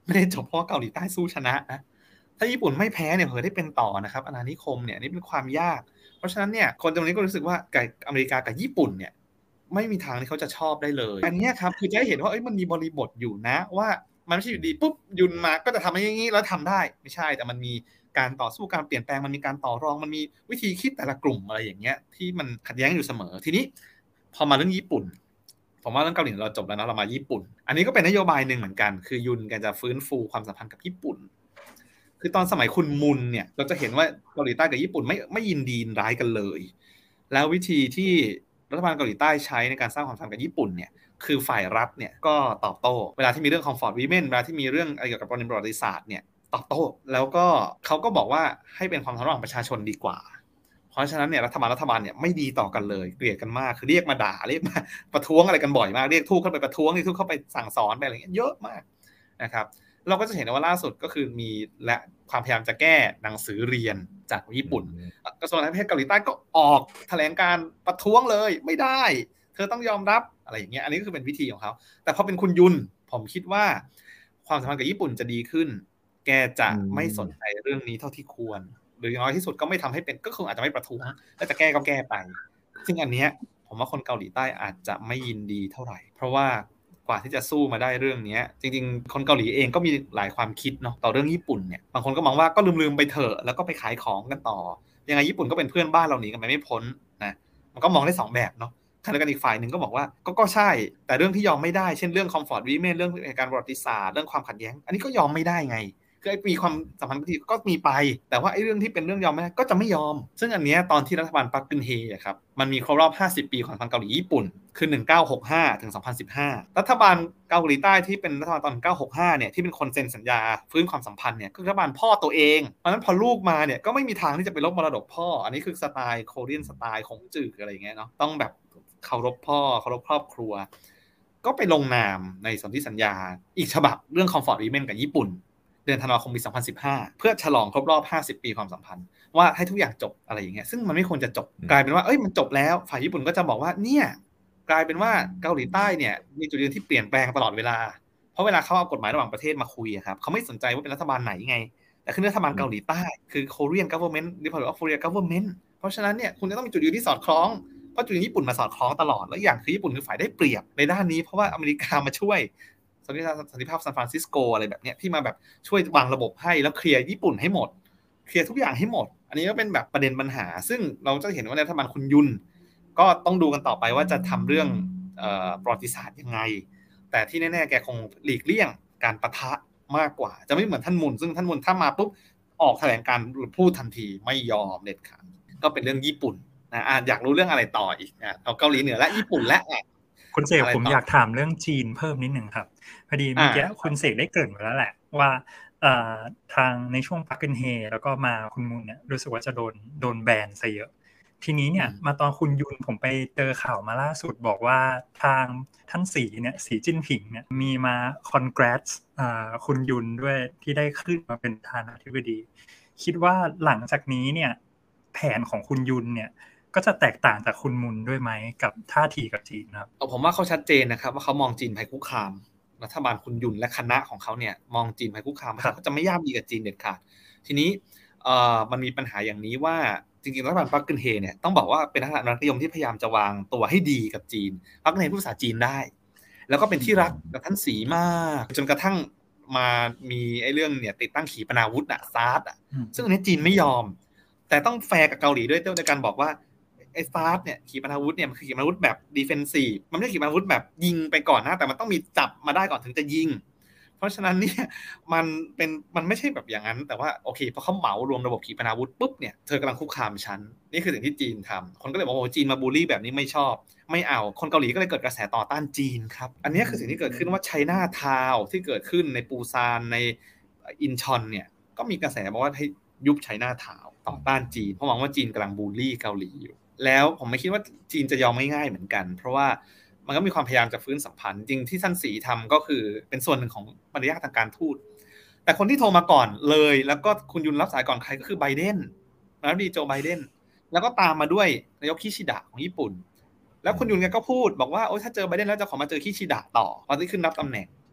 ไม่ได้จบเพราะเกาหลีใต้สู้ชนะนะถ้าญี่ปุ่นไม่แพ้เนี่ยเผยได้เป็นต่อนะครับอาณานิคมเนี่ยนี่เป็นความยากเพราะฉะนั้นเนี่ยคนตรงนี้ก็รู้สึกว่าอเมริกากับญี่ปุ่นเนี่ยไม่มีทางที่เขาจะชอบได้เลยอันนี้ครับคือจะให้เห็นว่ามันมีบริบทอยู่นะว่ามันไม่ใช่อยู่ดีปุ๊บยุนมาก็จะทำอย่างนี้แล้วทำได้ไม่ใช่แต่มันมีการต่อสู้การเปลี่ยนแปลงมันมีการต่อรองมันมีวิธีคิดแต่ละกลุ่มอะไรอย่างเงี้ยที่มันขัดแย้งอยู่เสมอทีนี้พอมาเรื่องญี่ปุ่นผมว่าเรื่องเกาหลีเราจบแล้วนะเรามาญี่ปุ่นอันนี้ก็เป็นนโยบายหนึ่งเหมือนกันคือยุนกันจะฟื้นฟูความสัมพันธ์กับญี่ปุ่นคือตอนสมัยคุณมุนเนี่ยเราจะเห็นว่าเกาหลีใต้กับญี่ปุ่นไม่ยินดีร้ายกันเลยแล้ววิธีที่รัฐบาลเกาหลีใต้ใช้ในการสร้างความสัมพันธ์กับญี่ปุ่นเนี่ยคือฝ่ายรัฐเนี่ยก็ตอบโต้เวลาที่มีเรื่องคอมฟอร์ตวีเมนเวลาที่มีเรื่องเกี่ยวกับประวัติศาสตร์เนี่ยตอบโต้แล้วก็เขาก็บอกว่าให้เป็นความสัมพันธ์ระหว่างประชาชนดีกว่าเพราะฉะนั้นเนี่ยรัฐบาลเนี่ยไม่ดีต่อกันเลยเกลียดกันมากคือเรียกมาด่าเรียกมาประท้วงอะไรกันบ่อยมากเรียกทูตเข้าไปประท้วงเรียกทูตเข้าไปสั่งสอนไปอะไรเงี้ยเยอะมากนะครับเราก็จะเห็นว่าล่าสุดก็คือมีและความพยายามจะแก้หนังสือเรียนจากญี่ปุ่นกระทรวงการต่างประเทศเกาหลีใต้ก็ออกแถลงการประท้วงเลยไม่ได้เธอต้องยอมรับอะไรอย่างเงี้ยอันนี้ก็คือเป็นวิธีของเขาแต่พอเป็นคุณยุนผมคิดว่าความสัมพันธ์กับญี่ปุ่นจะดีขึ้นแกจะไม่สนใจเรื่องนี้เท่าที่ควรหรืออย่างน้อยที่สุดก็ไม่ทำให้เป็นก็คงอาจจะไม่ประท้วงแล้วจะแก้ก็แก้ไปซึ่งอันเนี้ยผมว่าคนเกาหลีใต้อาจจะไม่ยินดีเท่าไหร่เพราะว่ากว่าที่จะสู้มาได้เรื่องนี้จริงๆคนเกาหลีเองก็มีหลายความคิดเนาะต่อเรื่องญี่ปุ่นเนี่ยบางคนก็มองว่าก็ลืมไปเถอะแล้วก็ไปขายของกันต่อยังไงญี่ปุ่นก็เป็นเพื่อนบ้านเราหนีกันไปไม่พ้นนะมันก็มองได้2แบบเนาะขณะกันอีกฝ่ายหนึ่งก็บอกว่าก็ใช่แต่เรื่องที่ยอมไม่ได้เช่นเรื่องคอมฟอร์ตวีเมนเรื่องการประวัติศาสตร์เรื่องความขัดแย้งอันนี้ก็ยอมไม่ได้ไงคือมีความสัมพันธ์ก็มีไปแต่ว่าไอ้เรื่องที่เป็นเรื่องยอมไม่ได้ก็จะไม่ยอมซึ่งอันนี้ตอนที่รัฐบาลปักกึนเฮครับมันมีครบรอบ50ปีของความสัมพันธ์เกาหลีญี่ปุ่นคือ1965ถึง2015รัฐบาลเกาหลีใต้ที่เป็นรัฐบาลตอน1965เนี่ยที่เป็นคนเซ็นสัญญาฟื้นความสัมพันธ์เนี่ยคือรัฐบาลพ่อตัวเองเพราะฉะนั้นพอลูกมาเนี่ยก็ไม่มีทางที่จะไปลบมรดกพ่ออันนี้คือสไตล์โคเรียนสไตล์ของจื่ออะไรอย่างเงี้ยเนาะต้องแบบเคารพพ่อเคารพครอบครัวก็ไปลงนามในสนธิสัญญาอีกฉบับเรื่องคอมฟอร์ตวีเมนกับญี่ปุ่นเดือนธันวาคมปี2015เพื่อฉลองครบรอบ50ปีความสัมพันธ์ว่าให้ทุกอย่างจบอะไรอย่างเงี้ยซึ่งมันไม่ควรจะจบกลายเป็นว่ามันจบแล้วฝ่ายญี่ปุ่นก็จะบอกว่าเนี่ยกลายเป็นว่าเกาหลีใต้เนี่ยมีจุดยืนที่เปลี่ยนแปลงตลอดเวลาเพราะเวลาเขาเอากฎหมายระหว่างประเทศมาคุยครับเขาไม่สนใจว่าเป็นรัฐบาลไหนไงแต่คือรัฐบาลเกาหลีใต้คือ Korean Government Republic of Korea Government เพราะฉะนั้นเนี่ยคุณจะต้องมีจุดยืนที่สอดคล้องเพราะจุดยืนญี่ปุ่นมาสอดคล้องตลอดแล้วอย่างคือญี่ปุ่นคือฝ่ายได้เปรียบในด้านนี้เพราะว่าอเมริกามาช่วยสันติภาพซานฟรานซิสโกอะไรแบบนี้ที่มาแบบช่วยวางระบบให้แล้วเคลียร์ญี่ปุ่นให้หมดเคลียร์ทุกอย่างให้หมดอันนี้ก็เป็นแบบประเด็นปัญหาซึ่งเราจะเห็นว่าในรัฐบาลคุณยุนก็ต้องดูกันต่อไปว่าจะทำเรื่องประวัติศาสตร์ยังไงแต่ที่แน่ๆแกคงหลีกเลี่ยงการปะทะมากกว่าจะไม่เหมือนท่านมุนซึ่งท่านมุนถ้ามาปุ๊บออกแถลงการพูดทันทีไม่ยอมเด็ดขาดก็เป็นเรื่องญี่ปุ่นนะอยากรู้เรื่องอะไรต่ออีกเอาเกาหลีเหนือและญี่ปุ่นและ
คุณเสกผมอยากถามเรื่องจีนเพิ่มนิดนึงครับพอดีเมื่อกี้คุณเสกได้เกริ่นไปแล้วแหละว่าทางในช่วงปักกึนเฮแล้วก็มาคุณมุนเนี่ยรู้สึกว่าจะโดนแบนซะเยอะทีนี้เนี่ยมาตอนคุณยุนผมไปเจอข่าวมาล่าสุดบอกว่าทางท่านสีจิ้นผิงเนี่ยมีมาคอนแกรสคุณยุนด้วยที่ได้ขึ้นมาเป็นประธานาธิบดีคิดว่าหลังจากนี้เนี่ยแผนของคุณยุนเนี่ยก็จะแตกต่างจากคุณมุนด้วยไหมกับท่าทีกับจีนครับ
ผมว่าเขาชัดเจนนะครับว่าเขามองจีนภัยคุกคามรัฐบาลคุณยุนและคณะของเขาเนี่ยมองจีนภัยคุกคามเขาจะไม่ย่ำยีกับจีนเด็ดขาดทีนี้มันมีปัญหาอย่างนี้ว่าจริงๆรัฐบาลปักกึนเฮเนี่ยต้องบอกว่าเป็นรัฐบาลนิยมที่พยายามจะวางตัวให้ดีกับจีนปักกึนเฮพูดภาษาจีนได้แล้วก็เป็นที่รักกับท่านสีมากจนกระทั่งมามีไอ้เรื่องเนี่ยติดตั้งขีปนาวุธซาร์ดซึ่งอันนี้จีนไม่ยอมแต่ต้องแฟร์กับเกาหลีด้วยในการบอกว่าไอ้ซาร์ดเนี่ยขีปนาวุธเนี่ยมันคือขีปนาวุธแบบดิเฟนซีฟมันไม่ใช่ขีปนาวุธแบบยิงไปก่อนนะแต่มันต้องมีจับมาได้ก่อนถึงจะยิงเพราะฉะนั้นเนี่ยมันไม่ใช่แบบอย่างนั้นแต่ว่าโอเคพอเขาเหมารวมระบบขีปนาวุธปุ๊บเนี่ยเธอกำลังคุกคามฉันนี่คือสิ่งที่จีนทำคนก็เลยบอกว่าจีนมาบูลลี่แบบนี้ไม่ชอบไม่เอาคนเกาหลีก็เลยเกิดกระแสต่อต้านจีนครับอันนี้คือสิ่งที่เกิดขึ้นว่าไชน่าทาวน์ที่เกิดขึ้นในปูซานในอินชอนเนี่ยก็มีกระแสบอกว่าให้ยุบไชน่าทาวน์ต่อต้านจีนเพราะมองว่าจีนกำลังบูลลี่เกาหลีอยู่แล้วผมไม่คิดว่าจีนจะยอมง่ายๆเหมือนกันเพราะว่ามันก็มีความพยายามจะฟื้นสัมพันธ์จริงที่ท่านสีทำก็คือเป็นส่วนหนึ่งของมารยาททางการทูตแต่คนที่โทรมาก่อนเลยแล้วก็คุณยุนรับสายก่อนใครก็คือไบเดนนายกโจไบเดนแล้วก็ตามมาด้วยนายกคิชิดะของญี่ปุ่นแล้วคุณยุนก็พูดบอกว่าโอ้ถ้าเจอไบเดนแล้วจะขอมาเจอคิชิดะต่อตอนที่ขึ้นรับตำแหน่ง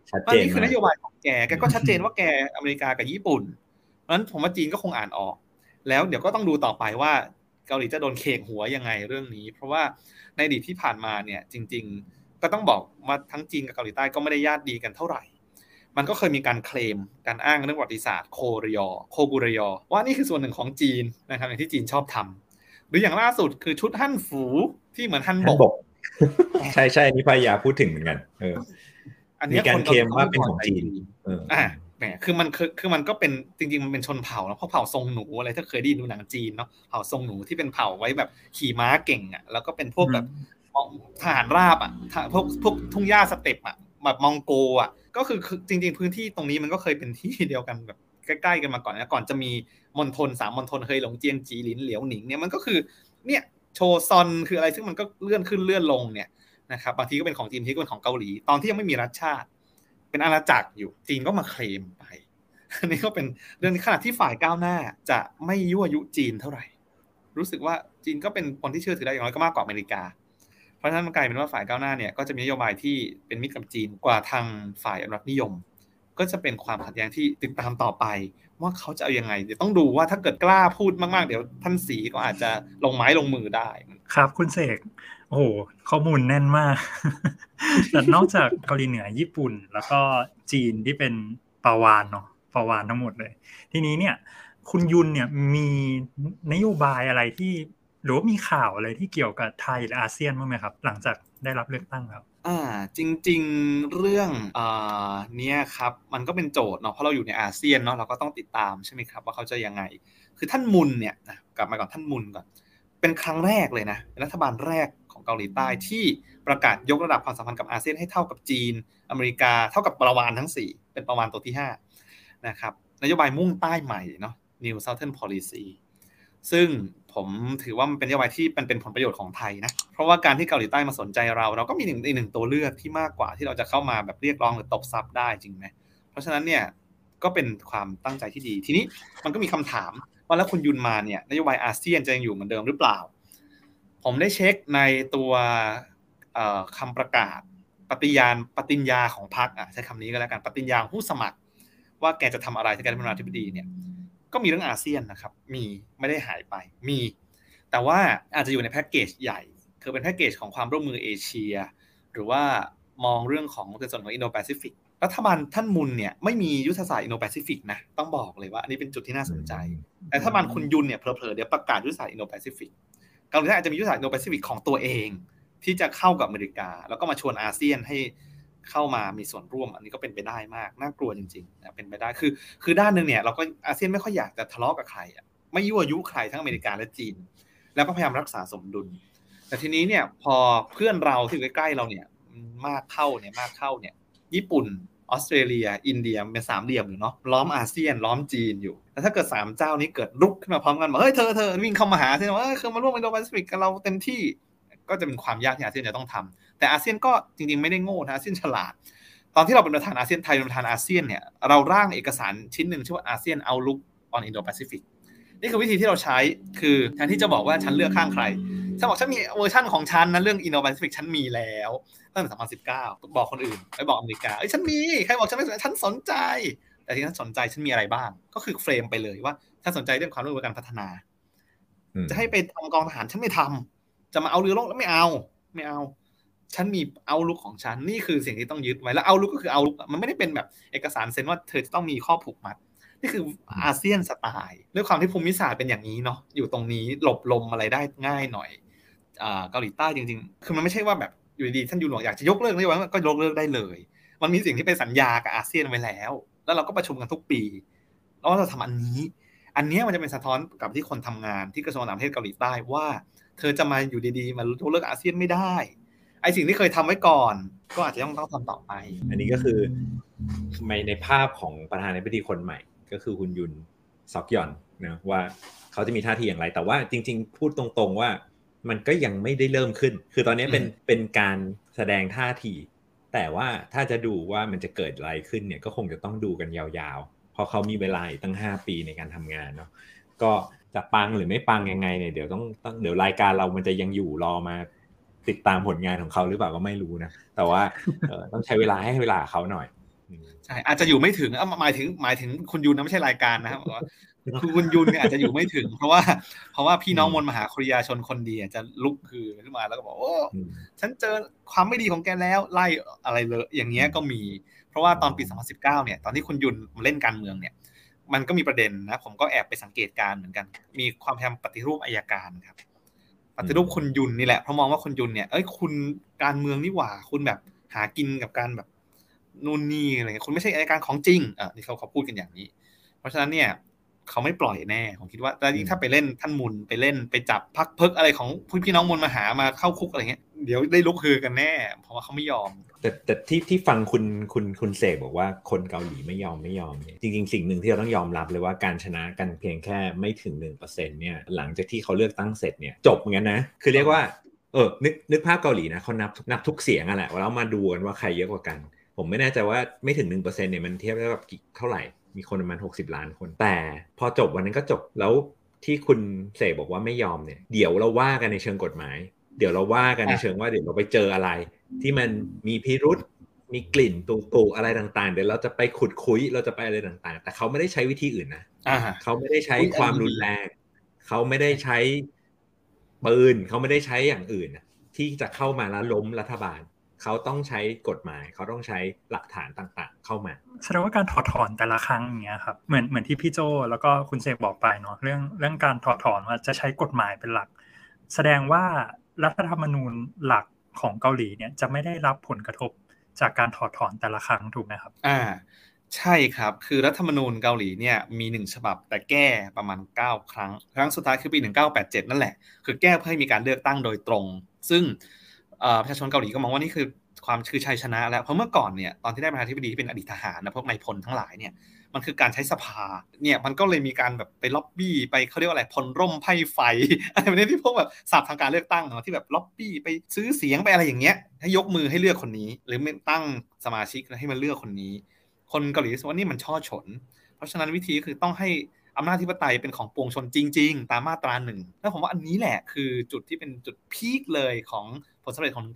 ว่านี่คือนโยบายของแกก็ชัดเจนว่าแกอเมริกากับญี่ปุ่นเพราะฉะนั้นผมว่าจีนก็คงอ่านออกแล้วเดี๋ยวก็ต้องดูต่อไปว่าเกาหลีจะโดนเคกหัวยังไงเรื่องนี้เพราะว่าในอดีตที่ผ่านมาเนี่ยจริงๆก็ต้องบอกว่าทั้งจีนกับเกาหลีใต้ก็ไม่ได้ญาติดีกันเท่าไหร่มันก็เคยมีการเคลมการอ้างเรื่องประวัติศาสตร์โคกุรยอว่านี่คือส่วนหนึ่งของจีนนะครับอย่างที่จีนชอบทำหรืออย่างล่าสุดคือชุดฮั่นฝูที่เหมือนฮั่นบก
ใช่ๆนี่พยาพูดถึงเหมือนกันอันนี้การเคลมว่าเป็นของจีน
แหมคือมันก็เป็นจริงๆมันเป็นชนเผ่าแล้วเพราะเผ่าทรงหนูอะไรถ้าเคยได้ดูหนังจีนเนาะเผ่าทรงหนูที่เป็นเผ่าไว้แบบขี่ม้าเก่งอ่ะแล้วก็เป็นพวกแบบทหารราบอ่ะพวกทุ่งหญ้าสเต็ปอ่ะแบบมองโกอ่ะก็คือจริงๆพื้นที่ตรงนี้มันก็เคยเป็นที่เดียวกันแบบใกล้ๆกันมาก่อนนะก่อนจะมีมณฑล3มณฑลเคยหลงเจียงจีหลินเหลียวหนิงเนี่ยมันก็คือเนี่ยโชซอนคืออะไรซึ่งมันก็เลื่อนขึ้นเลื่อนลงเนี่ยนะครับบางทีก็เป็นของจีนที่ก็เป็นของเกาหลีตอนที่ยังไม่มีรัฐชาติเป็นอาณาจักรอยู่จีนก็มาเคลมไปอันนี้ก็เป็นเรื่องขณะที่ฝ่ายก้าวหน้าจะไม่ยั่วยุจีนเท่าไหร่รู้สึกว่าจีนก็เป็นคนที่เชื่อถือได้อย่างน้อยก็มากกว่าอเมริกาเพราะฉะนั้นมันกลายเป็นว่าฝ่ายก้าวหน้าเนี่ยก็จะมีนโยบายที่เป็นมิตรกับจีนกว่าทางฝ่ายอนุรักษ์นิยมก็จะเป็นความขัดแย้งที่ติดตามต่อไปว่าเขาจะเอายังไงเดี๋ยวต้องดูว่าถ้าเกิดกล้าพูดมากๆเดี๋ยวท่านสีก็อาจจะลงไม้ลงมือได้
ครับคุณเสกโอ้โหข้อมูลแน่นมากแต่นอกจากเกาหลีเหนือญี่ปุ่นแล้วก็จีนที่เป็นปาวานเนาะปาวานทั้งหมดเลยทีนี้เนี่ยคุณยุนเนี่ยมีนโยบายอะไรที่หรือว่ามีข่าวอะไรที่เกี่ยวกับไทยหรืออาเซียนบ้างไหมครับหลังจากได้รับเลือกตั้งแล้ว
จริงๆเรื่องเนี่ยครับมันก็เป็นโจทย์เนาะเพราะเราอยู่ในอาเซียนเนาะเราก็ต้องติดตามใช่ไหมครับว่าเขาจะยังไงคือท่านมุนเนี่ยกลับมาก่อนท่านมุนก่อนเป็นครั้งแรกเลยนะเป็นรัฐบาลแรกของเกาหลีใต้ที่ประกาศยกระดับความสัมพันธ์กับอาเซียนให้เท่ากับจีนอเมริกาเท่ากับปรวาฬทั้ง4เป็นปรวาฬตัวที่5นะครับนโยบายมุ่งใต้ใหม่เนาะ New Southern Policy ซึ่งผมถือว่ามันเป็นนโยบายที่เป็นผลประโยชน์ของไทยนะเพราะว่าการที่เกาหลีใต้มาสนใจเราก็มีหนึ่งตัวเลือกที่มากกว่าที่เราจะเข้ามาแบบเรียกร้องหรือตบซับได้จริงไหมเพราะฉะนั้นเนี่ยก็เป็นความตั้งใจที่ดีทีนี้มันก็มีคำถามว่าแล้วคุณยุนมาเนี่ยนโยบายอาเซียนจะยังอยู่เหมือนเดิมหรือเปล่าผมได้เช็คในตัวคำประกาศปฏิญญาของพรรคใช้คำนี้ก็แล้วกันปฏิญญาผู้สมัครว่าแกจะทำอะไรถ้าแกเป็นประธานาธิบดีเนี่ยก็มีเรื่องอาเซียนนะครับมีไม่ได้หายไปมีแต่ว่าอาจจะอยู่ในแพ็กเกจใหญ่คือเป็นแพ็กเกจของความร่วมมือเอเชียหรือว่ามองเรื่องของในส่วนของอินโดแปซิฟิกรัฐบาลท่านมุนเนี่ยไม่มียุทธศาสตร์อินโดแปซิฟิกนะต้องบอกเลยว่าอันนี้เป็นจุดที่น่าสนใจแต่รัฐบาลคุณยุนเนี่ยเผลอๆเดี๋ยวประกาศยุทธศาสตร์อินโดแปซิฟิกเกาหลีใต้อาจจะมียุทธศาสตร์อินโดแปซิฟิกของตัวเองที่จะเข้ากับอเมริกาแล้วก็มาชวนอาเซียนให้เข้ามามีส่วนร่วมอันนี้ก็เป็นไปได้มากน่ากลัวจริงๆนะเป็นไปได้คือด้านนึงเนี่ยเราก็อาเซียนไม่ค่อยอยากจะทะเลาะกับใครไม่ยั่วยุใครทั้งอเมริกาและจีนแล้วก็พยายามรักษาสมดุลแต่ทีนี้เนี่ยพอเพื่อนเราที่อยู่ใกล้ๆเราเนี่ยมากเข้าเนี่ยญี่ปุ่นออสเตรเลียอินเดียเป็น3เหลี่ยมอยู่เนาะล้อมอาเซียนล้อมจีนอยู่แต่ถ้าเกิด3เจ้านี้เกิดรุกขึ้นมาพร้อมกันบอกเฮ้ยเธอวิ่งเข้ามาหาอาเซียนว่าคือมาร่วมอินโดแปซิฟิกกับเราเต็มที่ก็จะเป็นความยากที่อาเซียนจะต้องทำแต่อาเซียนก็จริงๆไม่ได้โง่นะอาเซียนฉลาดตอนที่เราเป็นประธานอาเซียนไทยเป็นประธานอาเซียนเนี่ยเราร่างเอกสารชิ้นหนึ่งชื่อว่าอาเซียนเอาลุกออนอินโดแปซิฟิกนี่คือวิธีที่เราใช้คือแทนที่จะบอกว่าฉันเลือกข้างใครฉันบอกฉันมีเวอร์ชั่นของฉันนะเรื่องอินโดแปซิฟิกฉันมีแล้วตั้งแต่2019บอกคนอื่นไปบอกอเมริกาฉันมีใครบอกฉันไม่สนใจฉันสนใจแต่ที่ฉันสนใจฉันมีอะไรบ้างก็คือเฟรมไปเลยว่าฉันสนใจเรื่องความร่วมมือการพัฒนาจะให้ไปทำกองทหารฉันไม่ทำจะมาเอาเรือรบแล้วไม่เอาฉันมีเอาลุกของฉันนี่คือสิ่งที่ต้องยึดไว้แล้วเอาลุกก็คือเอาลุกมันไม่ได้เป็นแบบเอกสารเซ็นว่าเธอจะต้องมีข้อผูกมัดนี่คืออาเซียนสไตล์ด้วยความที่ภูมิศาสตร์เป็นอย่างนี้เนาะอยู่ตรงนี้หลบลมอะไรได้ง่ายหน่อยเกาหลีใต้จริงๆคือมันไม่ใช่ว่าแบบอยู่ดีท่านยูนบอกอยากจะยกเลิกนโยบายก็ยกเลิกได้เลยมันมีสิ่งที่เป็นสัญญากับอาเซียนไว้แล้วเราก็ประชุมกันทุกปีแล้วเราทำอันนี้มันจะเป็นสะท้อนกับที่คนทำงานที่กระทรวงต่างประเทศเกาหลีใต้ว่าเธอจะมาอยู่ดีๆมายกเลิกอาเซียนไม่ได้ไอสิ่งที่เคยทำไว้ก่อนก็อาจจะต้องทำต่อไป
อันนี้ก็คือในภาพของประธานาธิบดีคนใหม่ก็คือคุณยุนซอกยอนนะว่าเขาจะมีท่าทีอย่างไรแต่ว่าจริงๆพูดตรงๆว่ามันก็ยังไม่ได้เริ่มขึ้นคือตอนนี้เป็นการแสดงท่าทีแต่ว่าถ้าจะดูว่ามันจะเกิดอะไรขึ้นเนี่ยก็คงจะต้องดูกันยาวๆเพราะเขามีเวลาอีกตั้ง5ปีในการทำงานเนาะก็จะปังหรือไม่ปังยังไงเนี่ยเดี๋ยวรายการเรามันจะยังอยู่รอมาติดตามผลงานของเขาหรือเปล่าก็ไม่รู้นะแต่ว่าต้องใช้เวลาให้เวลาเขาหน่อย
ใช่อาจจะอยู่ไม่ถึงหมายถึงคุณยุนนะไม่ใช่รายการนะครับคือคุณยุนเนี่ยอาจจะอยู่ไม่ถึงเพราะว่าพี่น้องมวลมหาคริยาชนคนดีจะลุกคือขึ้นมาแล้วก็บอกโอ้ฉันเจอความไม่ดีของแกแล้วไล่อะไรเลยอย่างเงี้ยก็มีเพราะว่าตอนปี2019เนี่ยตอนที่คุณยุนมาเล่นการเมืองเนี่ยมันก็มีประเด็นนะผมก็แอบไปสังเกตการเหมือนกันมีความพยายามปฏิรูปอัยการครับปฏิรูปคุณยุนนี่แหละเพราะมองว่าคุณยุนเนี่ยคุณการเมืองนี่หว่าคุณแบบหากินกับการแบบนู่นนี่อะไรเงี้ยคุณไม่ใช่อัยการของจริงนี่เขาพูดกันอย่างนี้เพราะฉะนั้นเนี่ยเขาไม่ปล่อยแน่ผมคิดว่าแต่ยิ่งถ้าไปเล่นท่านมุนไปเล่นไปจับพักเพิกอะไรของพี่น้องมวลมหามาเข้าคุกอะไรเงี้ยเดี๋ยวได้ลุกฮือกันแน่เพราะว่าเขาไม่ยอม
แต่ที่ฟังคุณเสกบอกว่าคนเกาหลีไม่ยอมเนี่ยจริงๆสิ่งหนึ่งที่เราต้องยอมรับเลยว่าการชนะกันเพียงแค่ไม่ถึง 1% เนี่ยหลังจากที่เขาเลือกตั้งเสร็จเนี่ยจบเหมือนกันนะคือเรียกว่านึกภาพเกาหลีนะเขานับทุกเสียงอ่ะแหละแล้วมาดูกันว่าใครเยอะกว่ากันผมไม่แน่ใจว่าไม่ถึง 1% เนี่ยมันเทียบได้กับเท่าไหร่มีคนประมาณ60 ล้านคนแต่พอจบวันนั้นก็จบแล้วที่คุณเสกบอกว่าไม่ยอมเนี่ยเดี๋ยวเราว่ากันในเชิงกฎหมายเดี๋ยวเราว่ากันในเชิงว่าเดี๋ยวเราไปเจออะไรที่มันมีพิรุธมีกลิ่นตุอะไรต่างๆเดี๋ยวเราจะไปขุดคุยเราจะไปอะไรต่างๆแต่เขาไม่ได้ใช้วิธีอื่นนะเขาไม่ได้ใช้ความรุนแรงเขาไม่ได้ใช้ปืนเขาไม่ได้ใช้อย่างอื่นที่จะเข้ามาแล้วล้มรัฐบาลเขาต้องใช้กฎหมายเขาต้องใช้หลักฐานต่างๆเข้ามา
แสดงว่าการถอดถอนแต่ละครั้งอย่างเงี้ยครับเหมือนที่พี่โจแล้วก็คุณเสกบอกไปเนาะเรื่องการถอดถอนว่าจะใช้กฎหมายเป็นหลักแสดงว่ารัฐธรรมนูญหลักของเกาหลีเนี่ยจะไม่ได้รับผลกระทบจากการถอดถอนแต่ละครั้งถูกไหมครับ
ใช่ครับคือรัฐธรรมนูญเกาหลีเนี่ยมี1ฉบับแต่แก้ประมาณ9ครั้งสุดท้ายคือปี1987นั่นแหละคือแก้เพื่อให้มีการเลือกตั้งโดยตรงซึ่งประชาชนเกาหลีก็มองว่านี่คือชัยชนะแล้วเพราะเมื่อก่อนเนี่ยตอนที่ได้ประธานาธิบดีที่เป็นอดีตทหารนะพวกนายพลทั้งหลายเนี่ยมันคือการใช้สภาเนี่ยมันก็เลยมีการแบบไปล็อบบี้ไปเขาเรียกว่าอะไรพลร่มไพ่ไฟอะไรแบบนี้ที่พวกแบบศัพท์ทางการเลือกตั้งเนาะที่แบบล็อบบี้ไปซื้อเสียงไปอะไรอย่างเงี้ยให้ยกมือให้เลือกคนนี้หรือไม่ตั้งสมาชิกให้มันเลือกคนนี้คนเกาหลีรู้สึกว่านี่มันช่อฉนเพราะฉะนั้นวิธีคือต้องให้อำนาจอธิปไตยเป็นของปวงชนจริงๆตามมาตรา1แล้วผมว่าอันนี้แหละคือจุดที่เป็นจุดพีคเลยของผลสำเร็จของ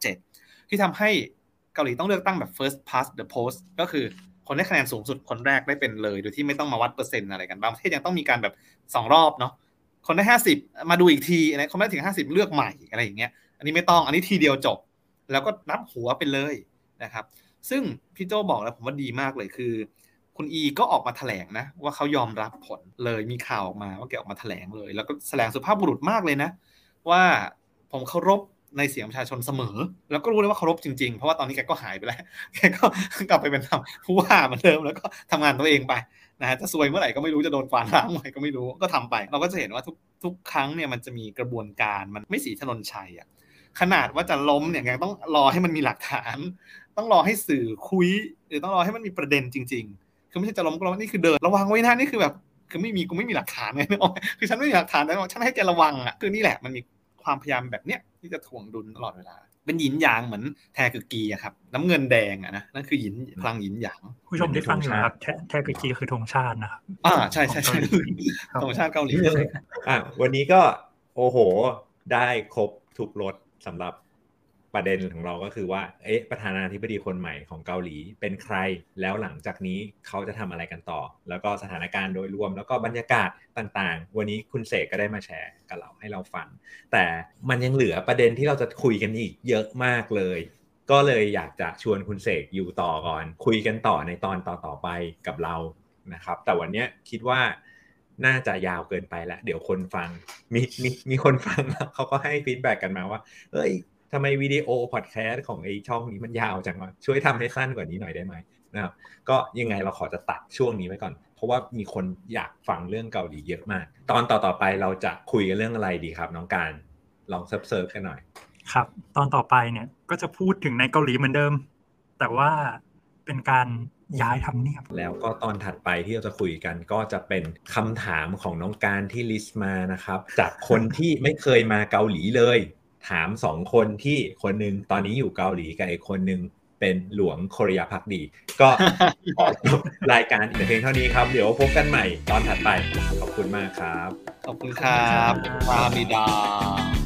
1987ที่ทำให้เกาหลีต้องเลือกตั้งแบบ first past the post ก็คือคนได้คะแนนสูงสุดคนแรกได้เป็นเลยโดยที่ไม่ต้องมาวัดเปอร์เซ็นต์อะไรกันบางประเทศยังต้องมีการแบบ2รอบเนาะคนได้50มาดูอีกทีอะไรคนได้ถึง50เลือกใหม่อะไรอย่างเงี้ยอันนี้ไม่ต้องอันนี้ทีเดียวจบแล้วก็นับหัวไปเลยนะครับซึ่งพี่โจบอกแล้วผมว่าดีมากเลยคือคุณอีก็ออกมาแถลงนะว่าเขายอมรับผลเลยมีข่าวออกมาว่าแกออกมาแถลงเลยแล้วก็แสดงสุภาพบุรุษมากเลยนะว่าผมเคารพในเสียงประชาชนเสมอแล้วก็รู้เลยว่าเคารพจริงๆเพราะว่าตอนนี้แกก็หายไปแล้วแกก็กลับไปเป็นผู้ว่าเหมือนเดิมแล้วก็ทำงานตัวเองไปนะฮะจะซวยเมื่อไหร่ก็ไม่รู้จะโดนกวาดล้างเมื่อไหร่ก็ไม่รู้ก็ทำไปเราก็จะเห็นว่าทุกครั้งเนี่ยมันจะมีกระบวนการมันไม่สีถนนชัยขนาดว่าจะล้มเนี่ยยังต้องรอให้มันมีหลักฐานต้องรอให้สื่อคุยหรือต้องรอให้มันมีประเด็นจริงๆคือไม่ใช่จะล้มก็ล้มนี่คือเดินระวังไว้นะนี่คือแบบคือกูไม่มีหลักฐานไงคือฉันไม่มีหลักฐานแล้วฉันให้แกระวังคือนี่แหละมันมีความพยายามแบบเนี้ยที่จะถ่วงดุลตลอดเวลาเป็นหยินหยางเหมือนแทกึกีครับน้ำเงินแดงนะนั่นคือหยินพลังหยินหยาง
ผู้ชมที่ฟังอยู่ครับแทกึกีคือธงชาตินะครับ
ใช่ธงชาติเกาหลี
วันนี้ก็โอ้โหได้ครบทุกรสสำหรับประเด็นของเราก็คือว่าประธานาธิบดีคนใหม่ของเกาหลีเป็นใครแล้วหลังจากนี้เขาจะทำอะไรกันต่อแล้วก็สถานการณ์โดยรวมแล้วก็บรรยากาศต่างๆวันนี้คุณเสกก็ได้มาแชร์กับเราให้เราฟังแต่มันยังเหลือประเด็นที่เราจะคุยกันอีกเยอะมากเลยก็เลยอยากจะชวนคุณเสกอยู่ต่อก่อนคุยกันต่อในตอนต่อไปกับเรานะครับแต่วันนี้คิดว่าน่าจะยาวเกินไปแล้วเดี๋ยวคนฟังมีคนฟังแล้วเขาก็ให้ฟีดแบ็กกันมาว่าทำไมวิดีโอพอดแคสต์ของไอ้ช่องนี้มันยาวจังวะช่วยทำให้สั้นกว่านี้หน่อยได้ไหมนะครับก็ยังไงเราขอจะตัดช่วงนี้ไว้ก่อนเพราะว่ามีคนอยากฟังเรื่องเกาหลีเยอะมากตอนต่อไปเราจะคุยกันเรื่องอะไรดีครับน้องการลองเซิร์ฟกันหน่อย
ครับตอนต่อไปเนี่ยก็จะพูดถึงในเกาหลีเหมือนเดิมแต่ว่าเป็นการย้ายทำเนียบ
แล้วก็ตอนถัดไปที่เราจะคุยกันก็จะเป็นคำถามของน้องการที่ลิสต์มานะครับจากคนที่ไม่เคยมาเกาหลีเลยถาม2คนที่คนนึงตอนนี้อยู่เกาหลีกับอีกคนนึงเป็นหลวงโคริยาภักดีก็ขอจบรายการแต่เพียงเท่านี้ครับเดี๋ยวพบกันใหม่ตอนถัดไปขอบคุณมากครับ
ขอบคุณครับปามิดา